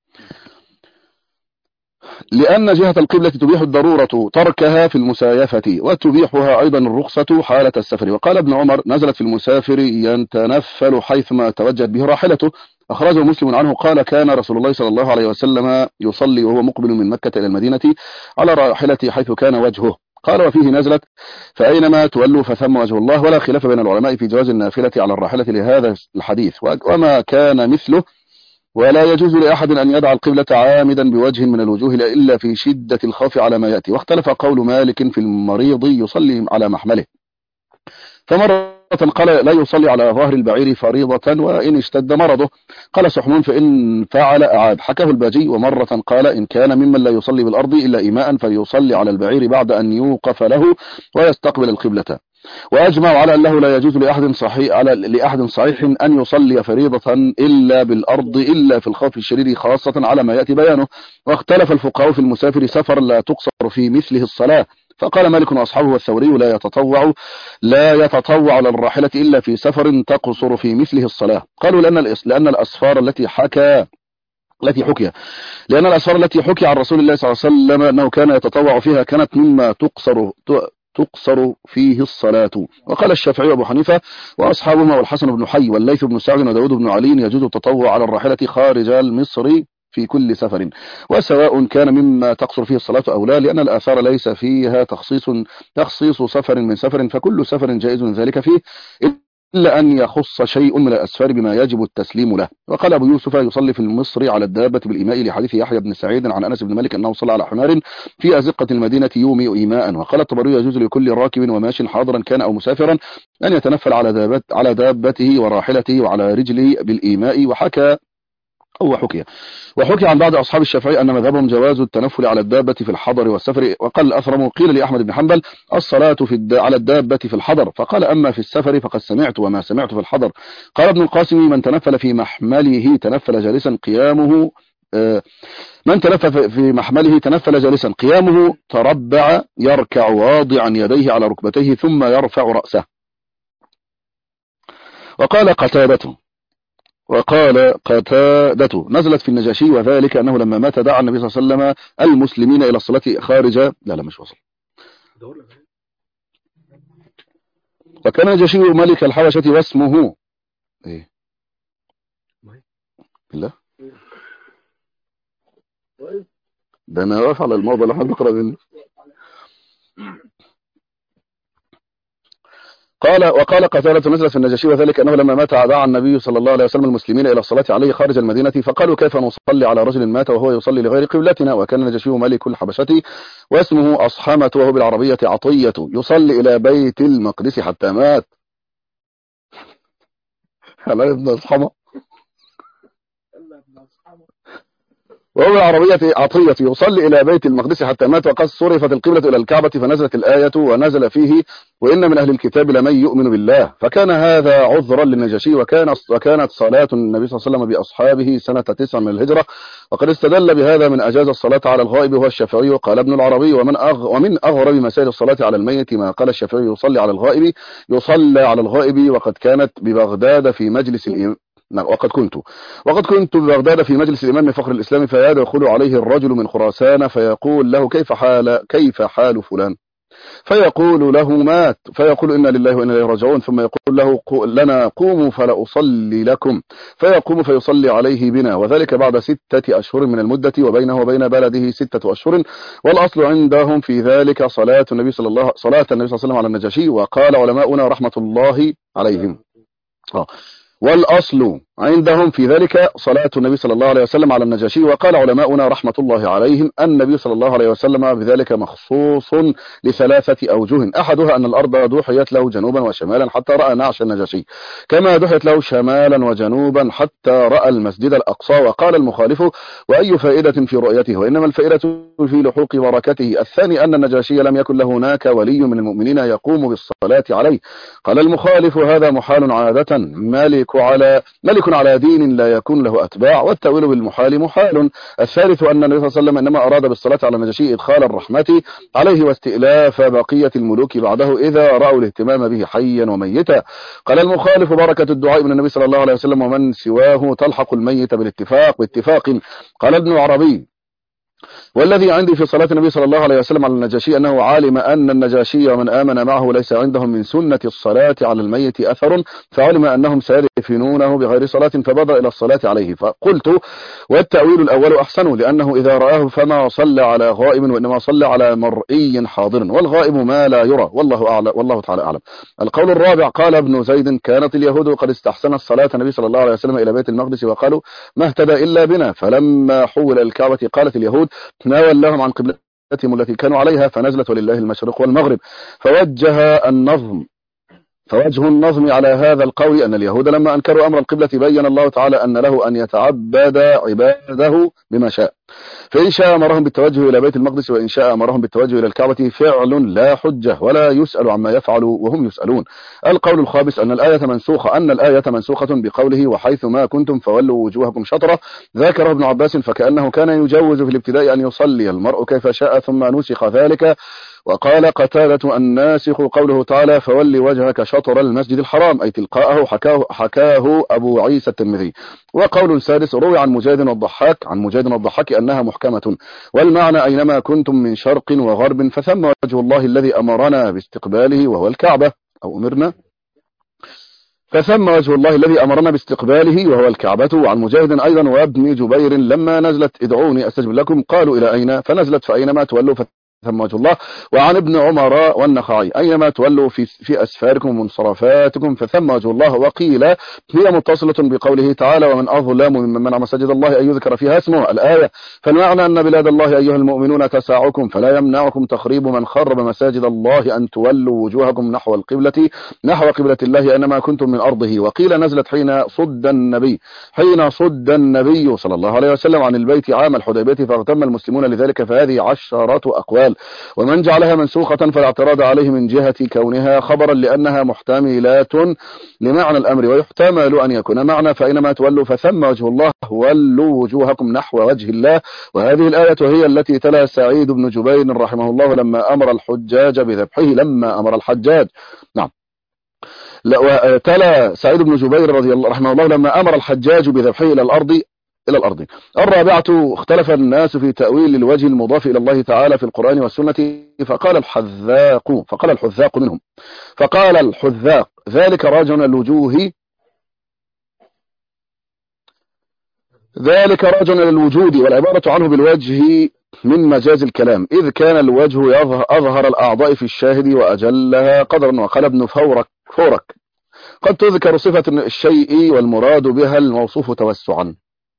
لأن جهة القبلة تبيح الضرورة تركها في المسايفة وتبيحها أيضا الرخصة حالة السفر. وقال ابن عمر نزلت في المسافر يتنفل حيثما توجهت به راحلته. أخرجه مسلم عنه قال كان رسول الله صلى الله عليه وسلم يصلي وهو مقبل من مكة إلى المدينة على راحلته حيث كان وجهه. قال وفيه نزلت فأينما تولوا فثم وجه الله. ولا خلاف بين العلماء في جواز النافلة على الراحلة لهذا الحديث وما كان مثله. ولا يجوز لأحد أن يدع القبلة عامدا بوجه من الوجوه إلا في شدة الخوف على ما يأتي. واختلف قول مالك في المريض يصلي على محمله فمرة قال لا يصلي على ظهر البعير فريضة وإن اشتد مرضه. قال سحنون فإن فعل أعاد. حكاه الباجي. ومرة قال إن كان ممن لا يصلي بالأرض إلا إيماء فليصلي على البعير بعد أن يوقف له ويستقبل القبلة. وأجمعوا على أنه لا يجوز لأحد صحيح أن يصلي فريضة إلا بالأرض إلا في الخوف الشديد خاصة على ما يأتي بيانه. واختلف الفقهاء في المسافر سفر لا تقصر في مثله الصلاة. فقال مالك وأصحابه والثوري لا يتطوع على الراحلة إلا في سفر تقصر في مثله الصلاة. قالوا لأن الأسفار التي حكي عن رسول الله صلى الله عليه وسلم أنه كان يتطوع فيها كانت مما تقصر فيه الصلاة. وقال الشافعي وابو حنيفة وأصحابهما والحسن بن حي والليث بن سعد وداود بن علي يجوز التطوع على الراحلة خارج المصر في كل سفر وسواء كان مما تقصر فيه الصلاة أو لا لأن الآثار ليس فيها تخصيص سفر من سفر فكل سفر جائز ذلك فيه إلا أن يخص شيء من الأسفار بما يجب التسليم له. وقال أبو يوسف يصلي في المصر على الدابة بالإيماء لحديث يحيى بن سعيد عن أنس بن مالك أنه صلى على حمار في أزقة المدينة يومي إيماء. وقال الطبري يجوز لكل راكب وماش حاضرا كان أو مسافرا أن يتنفل على دابته وراحلته وعلى رجله بالإيماء. وحكي عن بعض أصحاب الشافعي أن مذهبهم جواز التنفل على الدابة في الحضر والسفر. وقال الأثرم قيل لأحمد بن حنبل الصلاة على الدابة في الحضر فقال أما في السفر فقد سمعت وما سمعت في الحضر. قال ابن القاسم من تنفل في محمله تنفل جالسا قيامه تربع يركع واضعا يديه على ركبتيه ثم يرفع رأسه. وقال قتادة نزلت في النجاشي وذلك أنه لما مات دعا النبي صلى الله عليه وسلم المسلمين إلى الصلاة خارج مش وصل. وكان النجاشي ملك الحبشة واسمه ايه بالله ده انا واقف على الموضوع اللي احنا بنقرا منه. وقال قتادة نزلت في النجاشي وذلك أنه لما مات دعا النبي صلى الله عليه وسلم المسلمين إلى الصلاة عليه خارج المدينة، فقالوا كيف نصلي على رجل مات وهو يصلي لغير قبلتنا؟ وكان النجاشي ملك الحبشة واسمه أصحمة وهو بالعربية عطية يصلي إلى بيت المقدس حتى مات. على ابن أصحمة وهو العربية عطية يصلي إلى بيت المقدس حتى مات، وقد صرفت القبلة إلى الكعبة فنزلت الآية ونزل فيه وإن من أهل الكتاب لمن يؤمن بالله، فكان هذا عذرا للنجاشي. وكانت صلاة النبي صلى الله عليه وسلم بأصحابه سنة 9 من الهجرة، وقد استدل بهذا من أجاز الصلاة على الغائب هو الشافعي. قال ابن العربي ومن أغرب مسائل الصلاة على الميت ما قال الشافعي يصلى على الغائب وقد كانت ببغداد في مجلس الإمام. وقد كنت ببغداد في مجلس الإمام فخر الإسلام فيدخل عليه الرجل من خراسان فيقول له كيف حال فلان؟ فيقول له مات، فيقول إنا لله وإنا إليه راجعون، ثم يقول له لنا قوموا فلا أصلي لكم، فيقوم فيصلي عليه بنا، وذلك بعد 6 أشهر من المدة وبينه وبين بلده 6 أشهر. والأصل عندهم في ذلك صلاة النبي صلى الله عليه وسلم على النجاشي. وقال علماؤنا رحمة الله عليهم والأصل عندهم في ذلك صلاة النبي صلى الله عليه وسلم على النجاشي. وقال علماؤنا رحمة الله عليهم النبي صلى الله عليه وسلم بذلك مخصوص ل3 أوجه، أحدها أن الأرض دحيت له جنوبا وشمالا حتى رأى نعش النجاشي، كما دحيت له شمالا وجنوبا حتى رأى المسجد الأقصى. وقال المخالف وأي فائدة في رؤيته؟ وإنما الفائدة في لحوق بركته. الثاني أن النجاشي لم يكن له هناك ولي من المؤمنين يقوم بالصلاة عليه. قال المخالف هذا محال عادة، ملك على دين لا يكون له أتباع، والتأويل بالمحال محال. الثالث أن النبي صلى الله عليه وسلم إنما أراد بالصلاة على النجاشي إدخال الرحمة عليه واستئلاف بقية الملوك بعده إذا رأوا الاهتمام به حيا وميتا. قال المخالف بركة الدعاء من النبي صلى الله عليه وسلم ومن سواه تلحق الميت باتفاق. قال ابن عربي والذي عندي في صلاة النبي صلى الله عليه وسلم على النجاشي أنه علم أن النجاشي ومن آمن معه ليس عندهم من سنة الصلاة على الميت أثر، فعلم أنهم سيدفنونه بغير صلاة فبدأ إلى الصلاة عليه. فقلت والتأويل الأول أحسن، لأنه إذا رآه فما صلى على غائب وإنما صلى على مرئي حاضر، والغائب ما لا يرى، والله تعالى أعلم. القول الرابع قال ابن زيد كانت اليهود قد استحسنت صلاة النبي صلى الله عليه وسلم إلى بيت المقدس وقالوا ما اهتدى إلا بنا، فلما حول الكعبة قالت اليهود ناولهم عن قبلتهم التي كانوا عليها فنزلت ولله المشرق والمغرب. فوجه النظم على هذا القول أن اليهود لما أنكروا أمر القبلة بين الله تعالى أن له أن يتعبد عباده بما شاء، فإن شاء أمرهم بالتوجه إلى بيت المقدس وإن شاء أمرهم بالتوجه إلى الكعبة، فعل لا حجة ولا يسأل عما يفعلوا وهم يسألون. القول الخامس أن الآية منسوخة بقوله وحيث ما كنتم فولوا وجوهكم شطرة. ذكره ابن عباس فكأنه كان يجوز في الابتداء أن يصلي المرء كيف شاء ثم نسخ ذلك. وقال قتادة الناسخ قوله تعالى فولي وجهك شطر المسجد الحرام أي تلقاءه، حكاه أبو عيسى الترمذي. وقول سادس روي عن مجاهد والضحاك أنها محكمة، والمعنى أينما كنتم من شرق وغرب فثم وجه الله الذي أمرنا باستقباله وهو الكعبة أو أمرنا فثم وجه الله الذي أمرنا باستقباله وهو الكعبة. وعن مجاهد أيضا وابن جبير لما نزلت ادعوني أستجب لكم قالوا إلى أين؟ فنزلت فأينما تولوا ثم وجه الله. وعن ابن عمر والنخعي أينما تولوا في أسفاركم ومنصرفاتكم فثم وجه الله. وقيل هي متصلة بقوله تعالى ومن أظلم ممن منع مساجد الله أن يذكر فيها اسمه الآية. فالمعنى أن بلاد الله أيها المؤمنون تسعكم فلا يمنعكم تخريب من خرب مساجد الله أن تولوا وجوهكم نحو قبلة الله أينما كنتم من أرضه. وقيل نزلت حين صد النبي صلى الله عليه وسلم عن البيت عام الحديبية فاغتم المسلمون لذلك، فهذه 10 أقوال. ومن جعلها منسوخة فلا اعتراض عليه من جهة كونها خبرا لأنها محتملات لمعنى الأمر، ويحتمل أن يكون معنى فإنما تولوا فثم وجه الله ولوا وجوهكم نحو وجه الله. وهذه الآية هي التي تلا سعيد بن جبير رحمه الله لما أمر الحجاج بذبحه تلا سعيد بن جبير رضي الله رحمه الله لما أمر الحجاج بذبحه إلى الأرض. الرابعة اختلف الناس في تأويل الوجه المضاف إلى الله تعالى في القرآن والسنة، فقال الحذاق منهم ذلك راجع للوجود والعبارة عنه بالوجه من مجاز الكلام، إذ كان الوجه أظهر الأعضاء في الشاهد وأجلها قدرا. وقال ابن فورك. قد تذكر صفة الشيء والمراد بها الموصوف توسعا.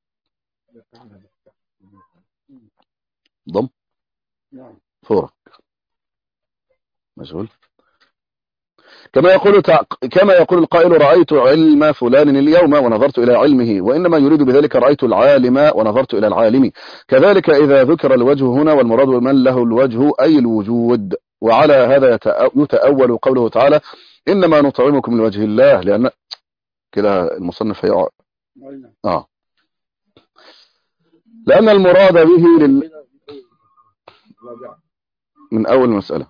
ضم فورك مشغول. كما يقول القائل رأيت علم فلان اليوم ونظرت إلى علمه، وإنما يريد بذلك رأيت العالم ونظرت إلى العالم. كذلك إذا ذكر الوجه هنا والمراد من له الوجه أي الوجود. وعلى هذا يتأول قوله تعالى إنما نطعمكم لوجه الله، لأن كده المصنف لأن المراد به من أول مسألة.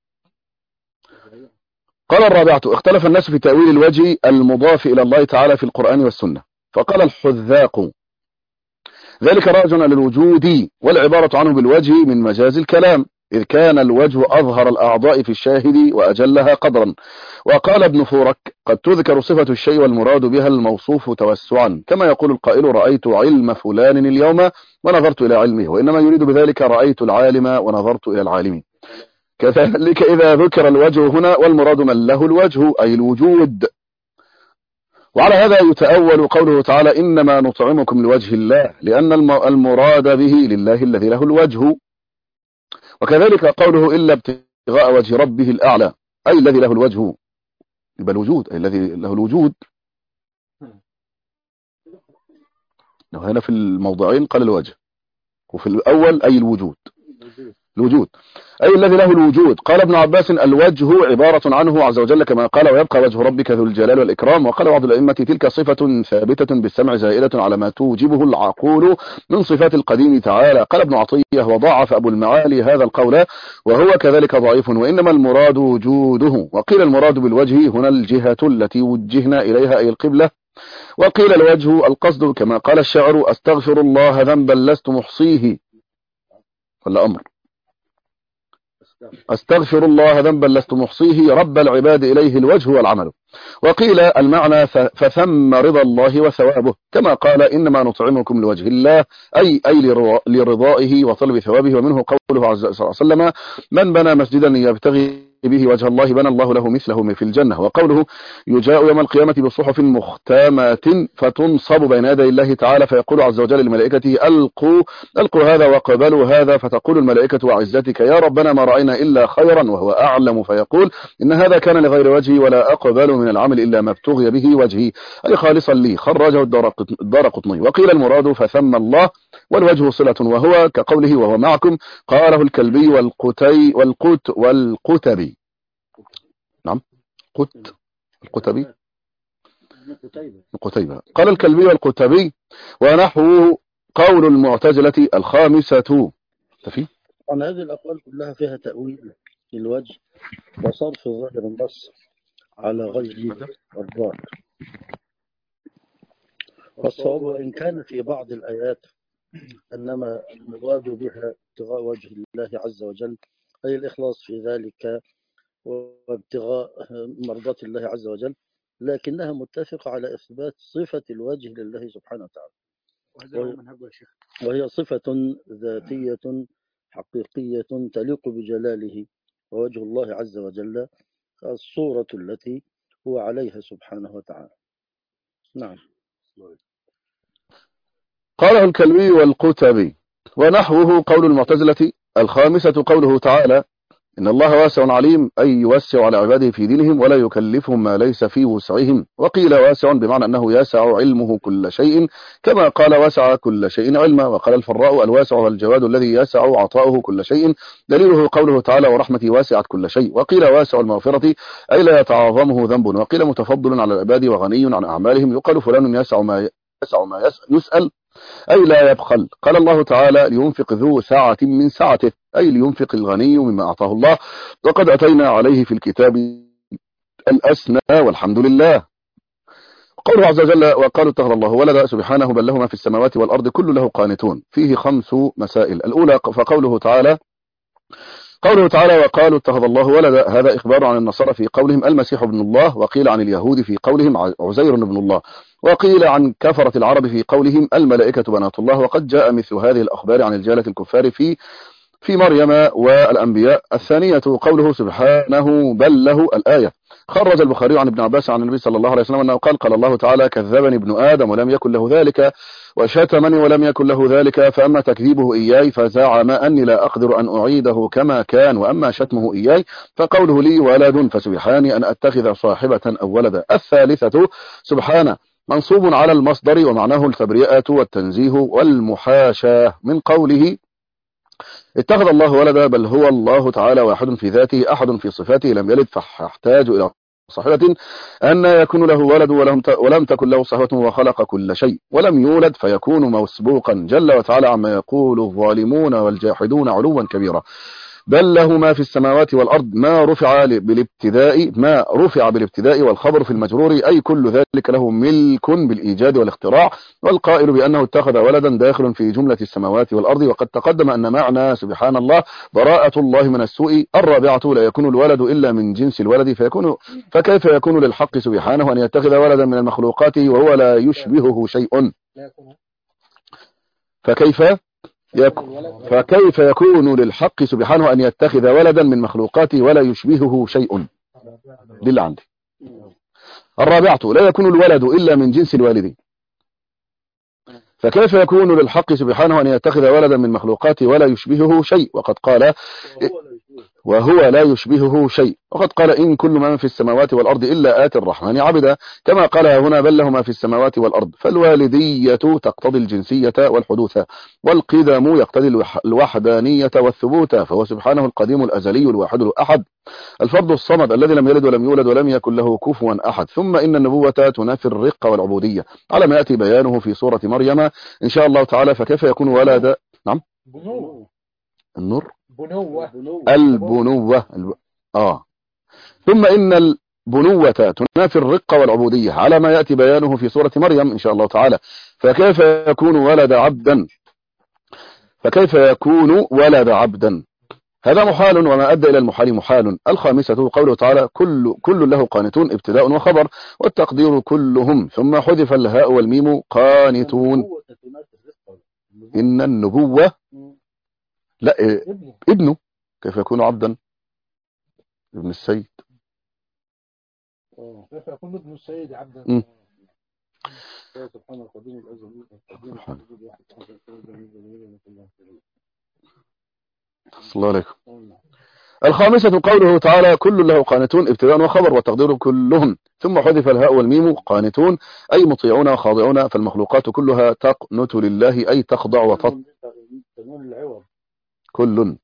قال الرابعة اختلف الناس في تأويل الوجه المضاف إلى الله تعالى في القرآن والسنة. فقال الحذاق ذلك راجع للوجود، والعبارة عنه بالوجه من مجاز الكلام، إذ كان الوجه أظهر الأعضاء في الشاهد وأجلها قدرا. وقال ابن فورك قد تذكر صفة الشيء والمراد بها الموصوف توسعا، كما يقول القائل رأيت علم فلان اليوم ونظرت إلى علمه، وإنما يريد بذلك رأيت العالم ونظرت إلى العالم. كذلك إذا ذكر الوجه هنا والمراد من له الوجه أي الوجود. وعلى هذا يتأول قوله تعالى إنما نطعمكم لوجه الله، لأن المراد به لله الذي له الوجه. وكذلك قوله إلا ابتغاء وجه ربه الأعلى أي الذي له الوجه، يبقى الوجود أي الذي له الوجود. هنا في الموضعين قال الوجه، وفي الأول أي الوجود أي الذي له الوجود. قال ابن عباس الوجه عبارة عنه عز وجل كما قال ويبقى وجه ربك ذو الجلال والإكرام. وقال بعض الأئمة تلك صفة ثابتة بالسمع زائلة على ما توجبه العقول من صفات القديم تعالى. قال ابن عطية وضاعف أبو المعالي هذا القول وهو كذلك ضعيف، وإنما المراد وجوده. وقيل المراد بالوجه هنا الجهة التي وجهنا إليها أي القبلة، وقيل الوجه القصد كما قال الشاعر أستغفر الله ذنبا لست محصيه، ولا أمر أستغفر الله ذنبا لست محصيه رب العباد إليه الوجه والعمل. وقيل المعنى فثم رضا الله وثوابه، كما قال إنما نطعمكم لوجه الله أي لرضائه وطلب ثوابه. ومنه قوله صلى الله عليه وسلم من بنى مسجدا يبتغي به وجه الله بنى الله له مثله في الجنة. وقوله يجاء يوم القيامة بصحف مختامات فتنصب بين يدي الله تعالى فيقول عز وجل لملائكته ألقوا هذا وقبلوا هذا، فتقول الملائكة وعزتك يا ربنا ما رأينا إلا خيرا وهو أعلم، فيقول إن هذا كان لغير وجهي ولا أقبل من العمل إلا ما ابتغي به وجهي أي خالصا لي. خرجه الدارقطني. وقيل المراد فثم الله والوجه صلة، وهو كقوله وهو معكم قاله الكلبي والقتبي. نعم القتبي قال الكلبي والقتبي ونحوه قول المعتزلة الخامسة. تفي عن هذه الأقوال كلها فيها تأويل الوجه وصرف ظاهر النص على غير الظاهر. والصواب وإن كان في بعض الآيات أنما المراد بها ابتغاء وجه الله عز وجل أي الإخلاص في ذلك وابتغاء مرضات الله عز وجل، لكنها متفقة على إثبات صفة الوجه لله سبحانه وتعالى، وهي صفة ذاتية حقيقية تليق بجلاله. ووجه الله عز وجل الصورة التي هو عليها سبحانه وتعالى. نعم. قاله الكلبي والقتبي. ونحوه قول المعتزلة الخامسة قوله تعالى إن الله واسع عليم أي يوسع على عباده في دينهم ولا يكلفهم ما ليس في وسعهم. وقيل واسع بمعنى أنه يسع علمه كل شيء كما قال وسع كل شيء علما. وقال الفراء الواسع والجواد الذي يسع عطاؤه كل شيء دليله قوله تعالى ورحمتي واسعت كل شيء. وقيل واسع المغفرة أي لا يتعاظمه ذنب. وقيل متفضل على العباد وغني عن أعمالهم يقال فلان يسع ما يسأل أي لا يبخل. قال الله تعالى لينفق ذو سعة من سعته أي لينفق الغني مما أعطاه الله. وقد أتينا عليه في الكتاب الأسنى والحمد لله. قوله عز وجل وقالوا اتخذ الله ولدا سبحانه بل له ما في السماوات والأرض كل له قانتون. فيه 5 مسائل. الأولى فقوله تعالى وقالوا اتخذ الله ولدا، هذا إخبار عن النصارى في قولهم المسيح ابن الله، وقيل عن اليهود في قولهم عزير ابن الله، وقيل عن كفرة العرب في قولهم الملائكة بنات الله. وقد جاء مثل هذه الأخبار عن الجالة الكفار في مريم والأنبياء. الثانية قوله سبحانه بل له الآية، خرج البخاري عن ابن عباس عن النبي صلى الله عليه وسلم أنه قال الله تعالى: كذبني ابن آدم ولم يكن له ذلك، وشتمني ولم يكن له ذلك، فأما تكذيبه إياي فزعم أني لا أقدر أن أعيده كما كان، وأما شتمه إياي فقوله لي ولد، فسبحاني أن أتخذ صاحبة أو ولدا. الثالثة سبحانه منصوب على المصدر ومعناه التبرئة والتنزيه والمحاشاة من قوله اتخذ الله ولدا، بل هو الله تعالى واحد في ذاته أحد في صفاته، لم يلد فيحتاج إلى صاحبة أن يكون له ولد ولم تكن له صاحبة، وخلق كل شيء ولم يولد فيكون مسبوقا جل وتعالى عما يقول الظالمون والجاحدون علوا كبيرا. بل له ما في السماوات والأرض، ما رفع بالابتداء والخبر في المجرور، أي كل ذلك له ملك بالإيجاد والاختراع. والقائل بأنه اتخذ ولدا داخل في جملة السماوات والأرض، وقد تقدم أن معنى سبحان الله براءة الله من السوء. الرابعة لا يكون الولد إلا من جنس الولد، فكيف يكون للحق سبحانه أن يتخذ ولدا من المخلوقات وهو لا يشبهه شيء؟ فكيف يكون للحق سبحانه أن يتخذ ولدا من مخلوقاته ولا يشبهه شيء؟ دي اللي عندي. الرابعة لا يكون الولد إلا من جنس الوالد، فكيف يكون للحق سبحانه أن يتخذ ولدا من مخلوقاته ولا يشبهه شيء؟ وهو لا يشبهه شيء. وقد قال: إن كل من في السماوات والأرض إلا آتي الرحمن عبدا، كما قال هنا: بل له ما في السماوات والأرض. فالوالدية تقتضي الجنسية والحدوث، والقدم يقتضي الوحدانية والثبوت، فهو سبحانه القديم الأزلي الواحد الأحد الفرد الصمد الذي لم يلد ولم يولد ولم يكن له كفوا أحد. ثم إن النبوة تنافي الرق والعبودية على ما يأتي بيانه في سورة مريم إن شاء الله تعالى. فكيف يكون ولد؟ نعم، النور، البنوة. ثم إن البنوة تنافي الرق والعبودية على ما يأتي بيانه في سورة مريم إن شاء الله تعالى. فكيف يكون ولد عبدا؟ هذا محال، وما أدى إلى المحال محال. الخامسة قوله تعالى: كل له قانتون، ابتداء وخبر، والتقدير كلهم، ثم حذف الهاء والميم قانتون. إن النبوة لا ابنه، كيف يكون عبدا؟ ابن السيد، كيف يكون ابن السيد عبدا؟ سبحان القديم الأزلي صلى الله عليكم. الخامسة قوله تعالى: كل له قانتون، ابتداء وخبر، والتقدير كلهم، ثم حذف الهاء والميم قانتون، أي مطيعون وخاضعون. فالمخلوقات كلها تقنت لله، أي تخضع كل،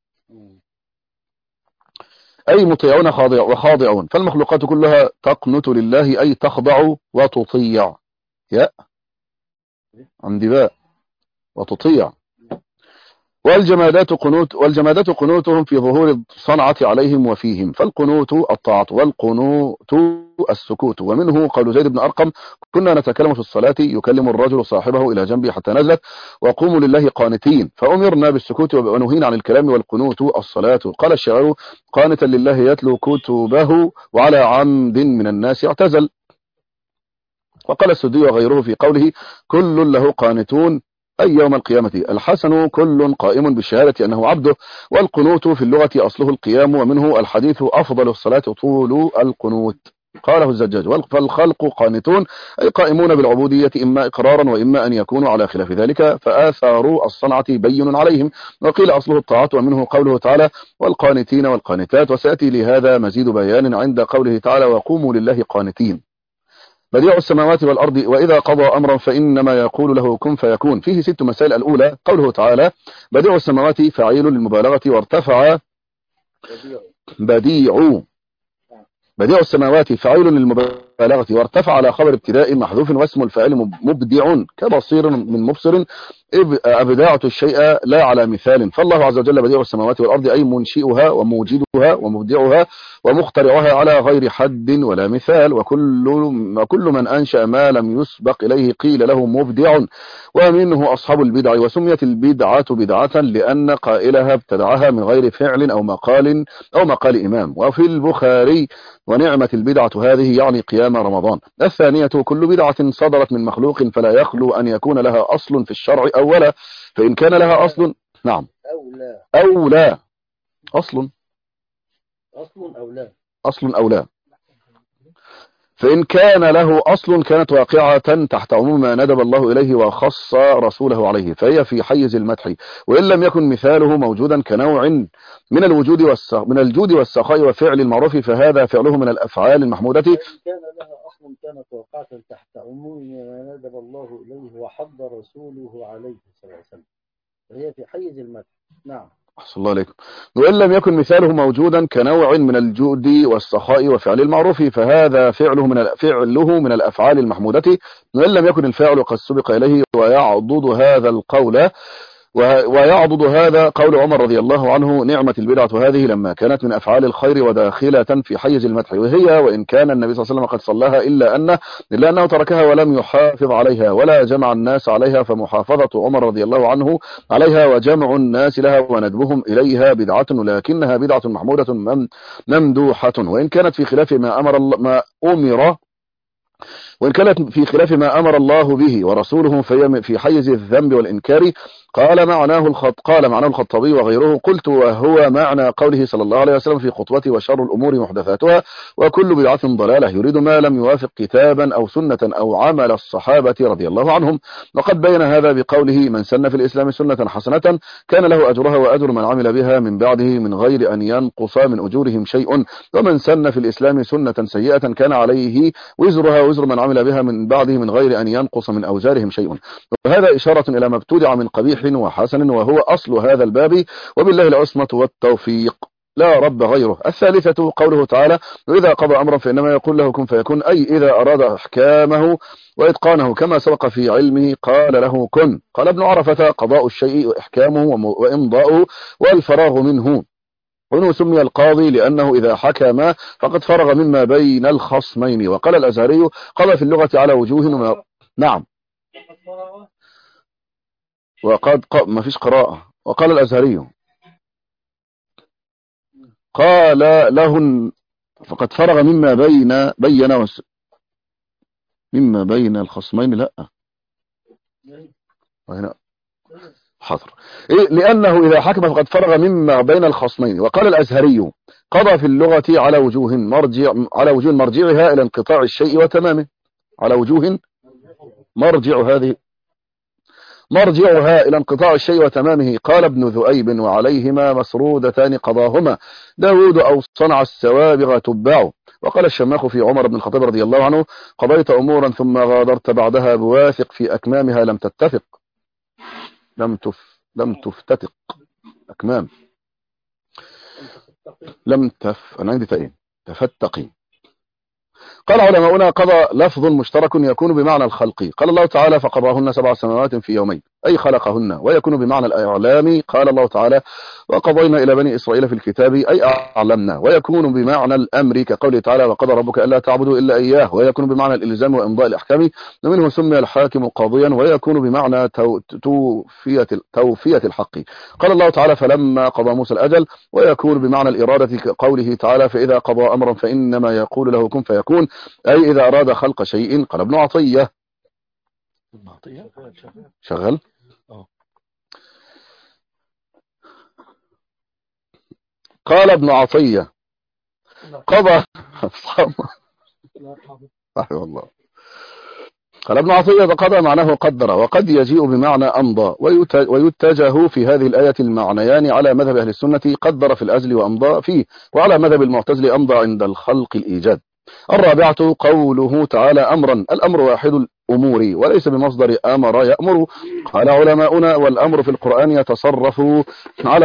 أي مطيعون وخاضعون. فالمخلوقات كلها تقنت لله، أي تخضع وتطيع. ياء عندي باء، وتطيع. والجمادات قنوتهم في ظهور الصنعة عليهم وفيهم. فالقنوت الطاعة، والقنوت السكوت. ومنه قول زيد بن أرقم: كنا نتكلم في الصلاة يكلم الرجل صاحبه إلى جنبه حتى نزلت: وقوموا لله قانتين. فأمرنا بالسكوت ونهينا عن الكلام، والقنوت الصلاة. قال الشاعر: قانتا لله يتلو كتبه، وعلى عمد من الناس اعتزل. وقال السدي وغيره في قوله: كل له قانتون، أي يوم القيامة. الحسن: كل قائم بالشهادة أنه عبده. والقنوت في اللغة أصله القيام، ومنه الحديث: أفضل الصلاة طول القنوت. قاله الزجاج. فالخلق قانتون، أي قائمون بالعبودية، إما إقرارا وإما أن يكونوا على خلاف ذلك، فآثار الصنعة بين عليهم. وقيل أصله الطاعة، ومنه قوله تعالى: والقانتين والقانتات. وسيأتي لهذا مزيد بيان عند قوله تعالى: وقوموا لله قانتين. بديع السماوات والأرض، وإذا قضى أمرا فإنما يقول له كن فيكون. فيه 6 مسائل. الأولى قوله تعالى: بديع السماوات فاعل للمبالغة، وارتفع بديع السماوات فاعل للمبالغة، وارتفع على خبر ابتداء محذوف، واسم الفاعل مبدع كبصير من مبصر، أبدعت الشيء لا على مثال. فالله عز وجل بديع السماوات والأرض، أي منشئها وموجدها ومبدعها ومخترعها على غير حد ولا مثال. وكل من أنشأ ما لم يسبق إليه قيل له مبدع. ومنه أصحاب البدع، وسميت البدعة بدعة لأن قائلها ابتدعها من غير فعل أو مقال إمام. وفي البخاري: ونعمة البدعة هذه، يعني قيام رمضان. الثانية: كل بدعة صدرت من مخلوق فلا يخلو أن يكون لها أصل في الشرع أولا، فإن كان لها أصل، نعم، أو لا، أصل أو لا. فإن كان له أصل كانت واقعة تحت عموم ما ندب الله إليه وخص رسوله عليه، فهي في حيز المدح. وإن لم يكن مثاله موجودا كنوع من الجود والسخاء وفعل المعروف، فهذا فعله من الأفعال المحمودة. فإن كان لها أصل كانت واقعة تحت عموم ما ندب الله إليه وحض رسوله عليه صلى الله عليه وسلم، فهي في حيز المدح. نعم. أحسن الله عليكم. وإن لم يكن مثاله موجودا كنوع من الجود والسخاء وفعل المعروف، فهذا فعله من الأفعال المحمودة. وإن لم يكن الفاعل قد سبق إليه، ويعضد هذا قول عمر رضي الله عنه: نعمة البدعة هذه لما كانت من أفعال الخير وداخلة في حيز المدح. وإن كان النبي صلى الله عليه وسلم قد صلاها إلا أنه تركها ولم يحافظ عليها ولا جمع الناس عليها، فمحافظة عمر رضي الله عنه عليها وجمع الناس لها وندبهم إليها بدعة، لكنها بدعة محمودة ممدوحة. وإن كانت في خلاف ما أمر الله به ورسوله، فهي في حيز الذنب والإنكار. قال معناه الخطابي وغيره: قلت وهو معنى قوله صلى الله عليه وسلم في خطبته: وشر الأمور محدثاتها وكل بدعة ضلالة، يريد ما لم يوافق كتابا أو سنة أو عمل الصحابة رضي الله عنهم. وقد بين هذا بقوله: من سن في الإسلام سنة حسنة كان له أجرها وأجر من عمل بها من بعده من غير أن ينقص من أجورهم شيء، ومن سن في الإسلام سنة سيئة كان عليه وزرها وزر من عمل بها من بعده من غير أن ينقص من أوزارهم شيء. وهذا إشارة إلى ما ابتدع من قبيح وحسن، وهو أصل هذا الباب، وبالله العصمة والتوفيق لا رب غيره. الثالثة قوله تعالى: وإذا قضى أمرا فإنما يقول له كن فيكون، أي إذا أراد إحكامه وإتقانه كما سبق في علمه قال له كن. قال ابن عرفة: قضاء الشيء وإحكامه وإمضاؤه والفراغ منه. ومنه سمي القاضي لأنه إذا حكم فقد فرغ مما بين الخصمين. وقال الأزهري: قضى في اللغة على وجوه نعم، ما فيش قراءة. وقال الأزهري: قال له فقد فرغ مما بين الخصمين. لا هنا حاضر. لأنه إذا حكم فقد فرغ مما بين الخصمين. وقال الأزهري: قضى في اللغة على وجوه مرجعها إلى انقطاع الشيء وتمامه، على وجوه مرجعها إلى انقطاع الشيء وتمامه. قال ابن ذؤيب: وعليهما مسرودتان قضاهما داود أو صنع السوابغ تباع. وقال الشماخ في عمر بن الخطاب رضي الله عنه: قضيت أمورا ثم غادرت بعدها بواثق في أكمامها لم تفتتق أكمام أنا عندي تأين تفتقي. قال علماؤنا: قضى لفظ مشترك يكون بمعنى الخلق. قال الله تعالى: فقضاهن 7 سماوات في يومين، أي خلقهن. ويكون بمعنى الإعلام. قال الله تعالى: وقضينا إلى بني إسرائيل في الكتاب، أي أعلمنا. ويكون بمعنى الأمر كقوله تعالى: وقضى ربك ألا تعبدوا إلا إياه. ويكون بمعنى الإلزام وإمضاء الأحكام، ومنه سمي الحاكم قاضيا. ويكون بمعنى توفية الحق. قال الله تعالى: فلما قضى موسى الأجل. ويكون بمعنى الإرادة كقوله تعالى: فإذا قضى أمرا فإنما يقول له كن فيكون، أي إذا أراد خلق شيء. قال ابن عطية شغل قال ابن عطية: قضى الله. قال ابن عطية: قضى معناه قدر، وقد يجيء بمعنى أمضى. ويتجه في هذه الآية المعنيان على مذهب أهل السنة: قدر في الأزل وأمضى فيه، وعلى مذهب المعتزل أمضى عند الخلق الإيجاد. الرابعة قوله تعالى: أمرا. الأمر واحد الأمور وليس بمصدر أمر يأمر. قال علماؤنا: والأمر في القرآن يتصرف على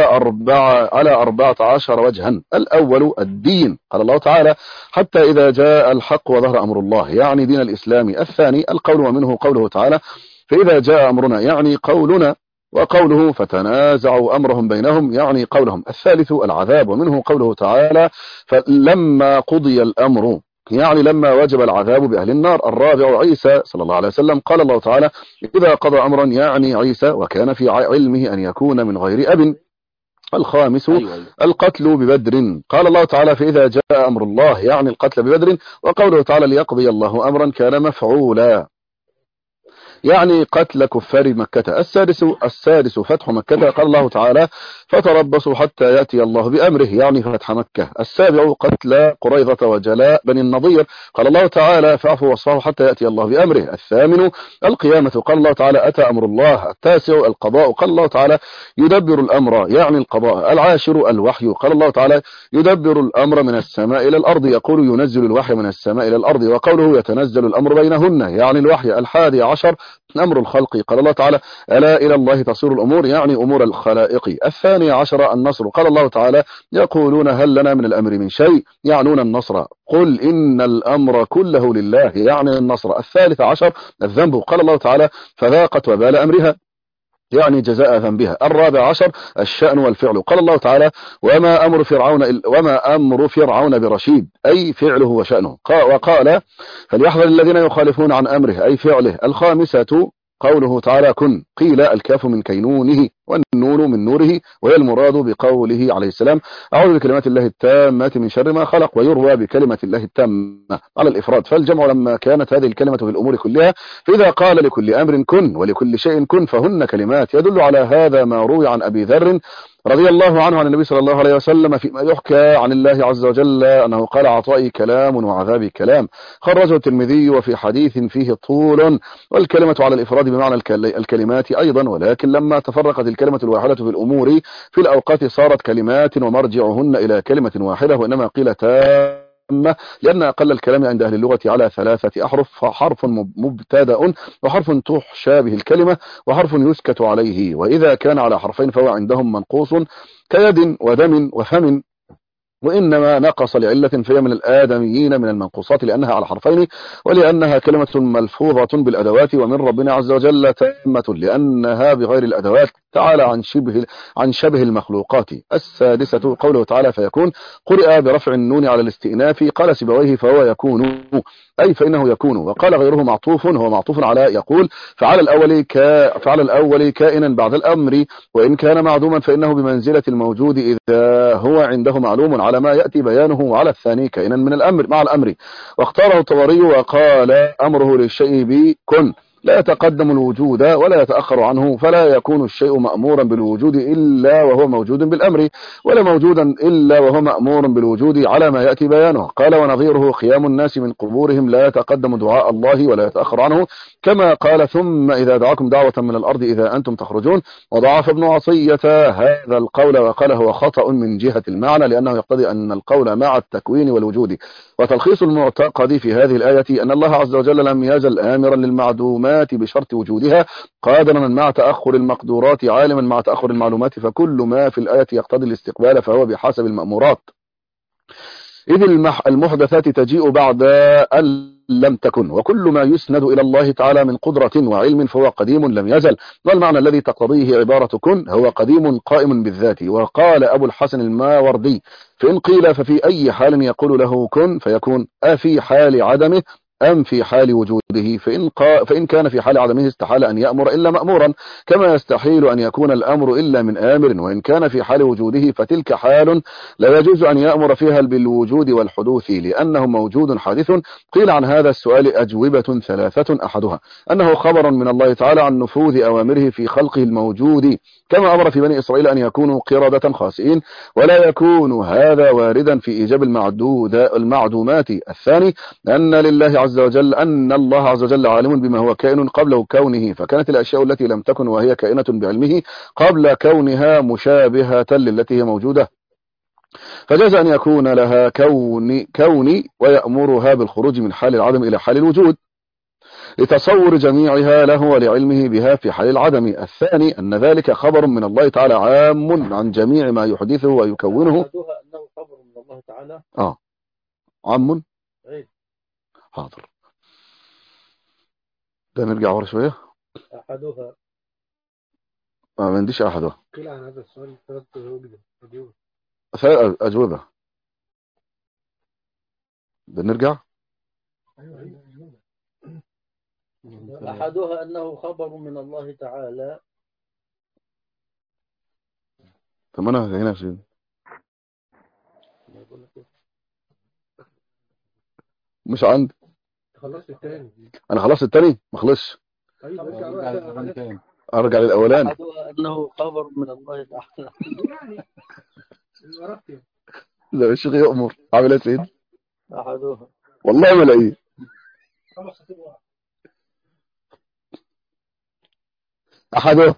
14 وجها. الأول الدين. قال الله تعالى: حتى إذا جاء الحق وظهر أمر الله، يعني دين الإسلام. الثاني القول، ومنه قوله تعالى: فإذا جاء أمرنا، يعني قولنا. وقوله: فتنازعوا أمرهم بينهم، يعني قولهم. الثالث العذاب، ومنه قوله تعالى: فلما قضي الأمر، يعني لما وجب العذاب بأهل النار. الرابع عيسى صلى الله عليه وسلم. قال الله تعالى: إذا قضى أمرا، يعني عيسى، وكان في علمه أن يكون من غير أب. الخامس القتل ببدر. قال الله تعالى: فإذا جاء أمر الله، يعني القتل ببدر. وقوله تعالى: ليقضي الله أمرا كان مفعولا. يعني قتل كفار مكة. السادس فتح مكة، قال الله تعالى فتربصوا حتى يأتي الله بأمره، يعني فتح مكة. السابع قتل قريظة وجلاء بني النضير، قال الله تعالى فاعفوا واصفحوا حتى يأتي الله بأمره. الثامن القيامة، قال الله تعالى أتى أمر الله. التاسع القضاء، قال الله تعالى يدبر الأمر، يعني القضاء. العاشر الوحي، قال الله تعالى يدبر الأمر من السماء إلى الأرض، يقول ينزل الوحي من السماء إلى الأرض، وقوله يتنزل الأمر بينهن، يعني الوحي. الحادي عشر أمر الخلق، قال الله تعالى ألا إلى الله تصير الأمور، يعني أمور الخلائق. الثاني عشر النصر، قال الله تعالى يقولون هل لنا من الأمر من شيء، يعنون النصر، قل إن الأمر كله لله، يعني النصر. الثالث عشر الذنب، قال الله تعالى فذاقت وبال أمرها، يعني جزاء ذنبها. الرابع عشر الشأن والفعل، قال الله تعالى وما أمر فرعون برشيد، أي فعله وشأنه. وقال فليحذر الذين يخالفون عن أمره، أي فعله. الخامسة قوله تعالى كن، قيل الكاف من كينونه والنون من نوره، وهي المراد بقوله عليه السلام أعوذ بكلمات الله التامة من شر ما خلق، ويروى بكلمة الله التامة على الإفراد، فالجمع لما كانت هذه الكلمة في الأمور كلها، فإذا قال لكل أمر كن ولكل شيء كن فهن كلمات. يدل على هذا ما روي عن أبي ذر رضي الله عنه عن النبي صلى الله عليه وسلم فيما يحكى عن الله عز وجل أنه قال عطائي كلام وعذابي كلام، خرجه الترمذي، وفي حديث فيه طول، والكلمة على الإفراد بمعنى الكلمات أيضا، ولكن لما تفرقت الكلمة الواحدة في الأمور في الأوقات صارت كلمات ومرجعهن إلى كلمة واحدة، وإنما قيل تامة لأن أقل الكلام عند أهل اللغة على ثلاثة أحرف، حرف مبتدأ، وحرف تحشى به الكلمة، وحرف يسكت عليه، وإذا كان على حرفين فهو عندهم منقوص كيد ودم وفم، وإنما نقص لعلة فهي من الآدميين من المنقوصات لأنها على حرفين، ولأنها كلمة ملفوظة بالأدوات، ومن ربنا عز وجل تامة لأنها بغير الأدوات تعالى عن شبه المخلوقات. السادسة قوله تعالى فيكون، قرئ برفع النون على الاستئناف، قال سيبويه فهو يكون، أي فإنه يكون، وقال غيره معطوف، هو معطوف على يقول فعلى الأول كائنا بعد الأمر، وإن كان معدوما فإنه بمنزلة الموجود إذا هو عنده معلوم على ما يأتي بيانه، وعلى الثاني كائنا من الأمر مع الأمر. واختاره الطبري وقال أمره للشيء بكن لا يتقدم الوجود ولا يتأخر عنه، فلا يكون الشيء مأمورا بالوجود إلا وهو موجود بالأمر، ولا موجودا إلا وهو مأمور بالوجود على ما يأتي بيانه. قال ونظيره قيام الناس من قبورهم لا يتقدم دعاء الله ولا يتأخر عنه، كما قال ثم إذا دعاكم دعوة من الأرض إذا أنتم تخرجون. وضعف ابن عصية هذا القول وقال هو خطأ من جهة المعنى، لأنه يقتضي أن القول مع التكوين والوجود. وتلخيص المعتقد في هذه الآية أن الله عز وجل لم يزل آمرا للمعدومات بشرط وجودها، قادرا مع تأخر المقدورات، عالما مع تأخر المعلومات، فكل ما في الآية يقتضي الاستقبال فهو بحسب المأمورات، إذ المحدثات تجيء بعد أن لم تكن، وكل ما يسند إلى الله تعالى من قدرة وعلم فهو قديم لم يزل، والمعنى الذي تقتضيه عبارة كن هو قديم قائم بالذات. وقال أبو الحسن الماوردي فإن قيل ففي أي حال يقول له كن فيكون، أفي حال عدمه أم في حال وجوده؟ فإن كان في حال عدمه استحال أن يأمر إلا مأمورا، كما يستحيل أن يكون الأمر إلا من آمر، وإن كان في حال وجوده فتلك حال لا يجوز أن يأمر فيها بالوجود والحدوث لأنه موجود حادث. قيل عن هذا السؤال أجوبة ثلاثة، أحدها أنه خبر من الله تعالى عن نفوذ أوامره في خلقه الموجود، كما أمر في بني إسرائيل أن يكونوا قردة خاسئين، ولا يكون هذا واردا في إيجاب المعدومات. الثاني أن الله عز وجل عالم بما هو كائن قبل كونه، فكانت الأشياء التي لم تكن وهي كائنة بعلمه قبل كونها مشابهة للتي هي موجودة، فجاز أن يكون لها كوني ويأمرها بالخروج من حال العدم إلى حال الوجود لتصور جميعها له ولعلمه بها في حال العدم. الثاني أن ذلك خبر من الله تعالى عام عن جميع ما يحدثه ويكونه. أحدها أنه خبر من الله تعالى عام. أي حاضر، ده نرجع ورا شوية. أحدها ما عنديش أحدها. قيل عن هذا السؤال ثلاث أجوبة. ده نرجع. أحدها أنه خبر من الله تعالى. طب أنا هنا فين؟ مش عندي. خلصت الثاني. أنا خلصت الثاني ما خلصش. ارجع للاولاني. أحدها أنه خبر من الله تعالى. لا الشيخ يؤمر عامل ايه يا سيدي؟ أحدها والله ما لاقيه. احدها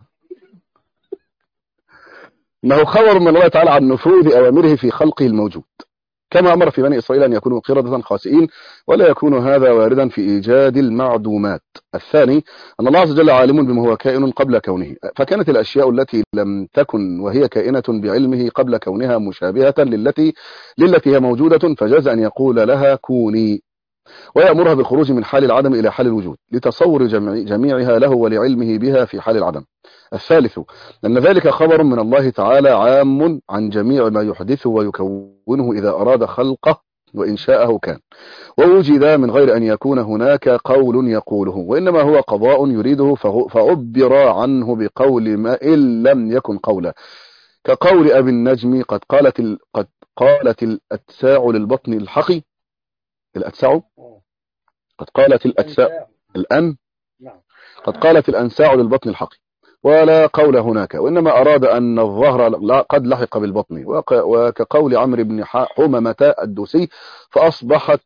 انه خبر من الله تعالى عن نفوذ اوامره في خلقه الموجود، كما امر في بني اسرائيل ان يكونوا قردة خاسئين، ولا يكون هذا واردا في ايجاد المعدومات. الثاني ان الله عز وجل عالم بما هو كائن قبل كونه، فكانت الاشياء التي لم تكن وهي كائنة بعلمه قبل كونها مشابهة للتي هي موجودة، فجاز ان يقول لها كوني، ويأمرها بالخروج من حال العدم إلى حال الوجود لتصور جميعها له ولعلمه بها في حال العدم. الثالث أن ذلك خبر من الله تعالى عام عن جميع ما يحدثه ويكونه إذا أراد خلقه وإنشاءه كان، ووجد من غير أن يكون هناك قول يقوله، وإنما هو قضاء يريده فعبر عنه بقول ما إن لم يكن قولا، كقول أبي النجم قد قالت الأتساع للبطن الحقي. الأتساع قد قالت الأجساء الآن قد قالت الأنساع للبطن الحقي، ولا قول هناك، وإنما أراد أن الظهر قد لحق بالبطن، وكقول عمرو بن حممة الدوسي فأصبحت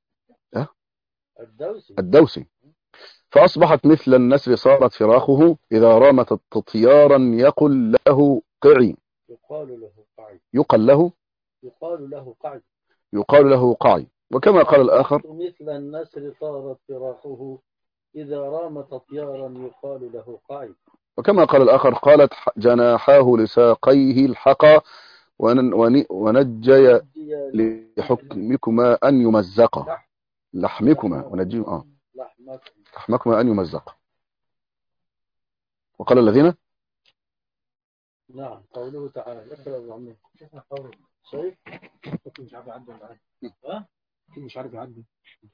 الدوسي فأصبحت مثل النسر صارت فراخه إذا رامت تطيارا يقل له قعي. يقال له قعي. وكما قال الآخر مثل النسر صارت فراخه إذا رام تطيارا يقال له قعي. وكما قال الآخر قالت جناحاه لساقيه الحقا ونجي لحكمكما أن يمزق لحمكما ونجي لحمكما أن يمزق. وقال الذين نعم قوله تعالى شايف مش عارف يعدي.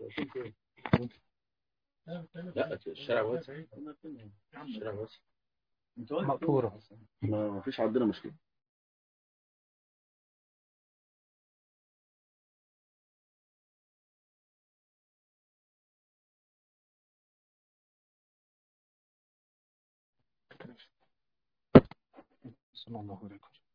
لا الشارع واسع. الشارع واسع مقطورة، ما فيش عندنا مشكلة. السلام عليكم.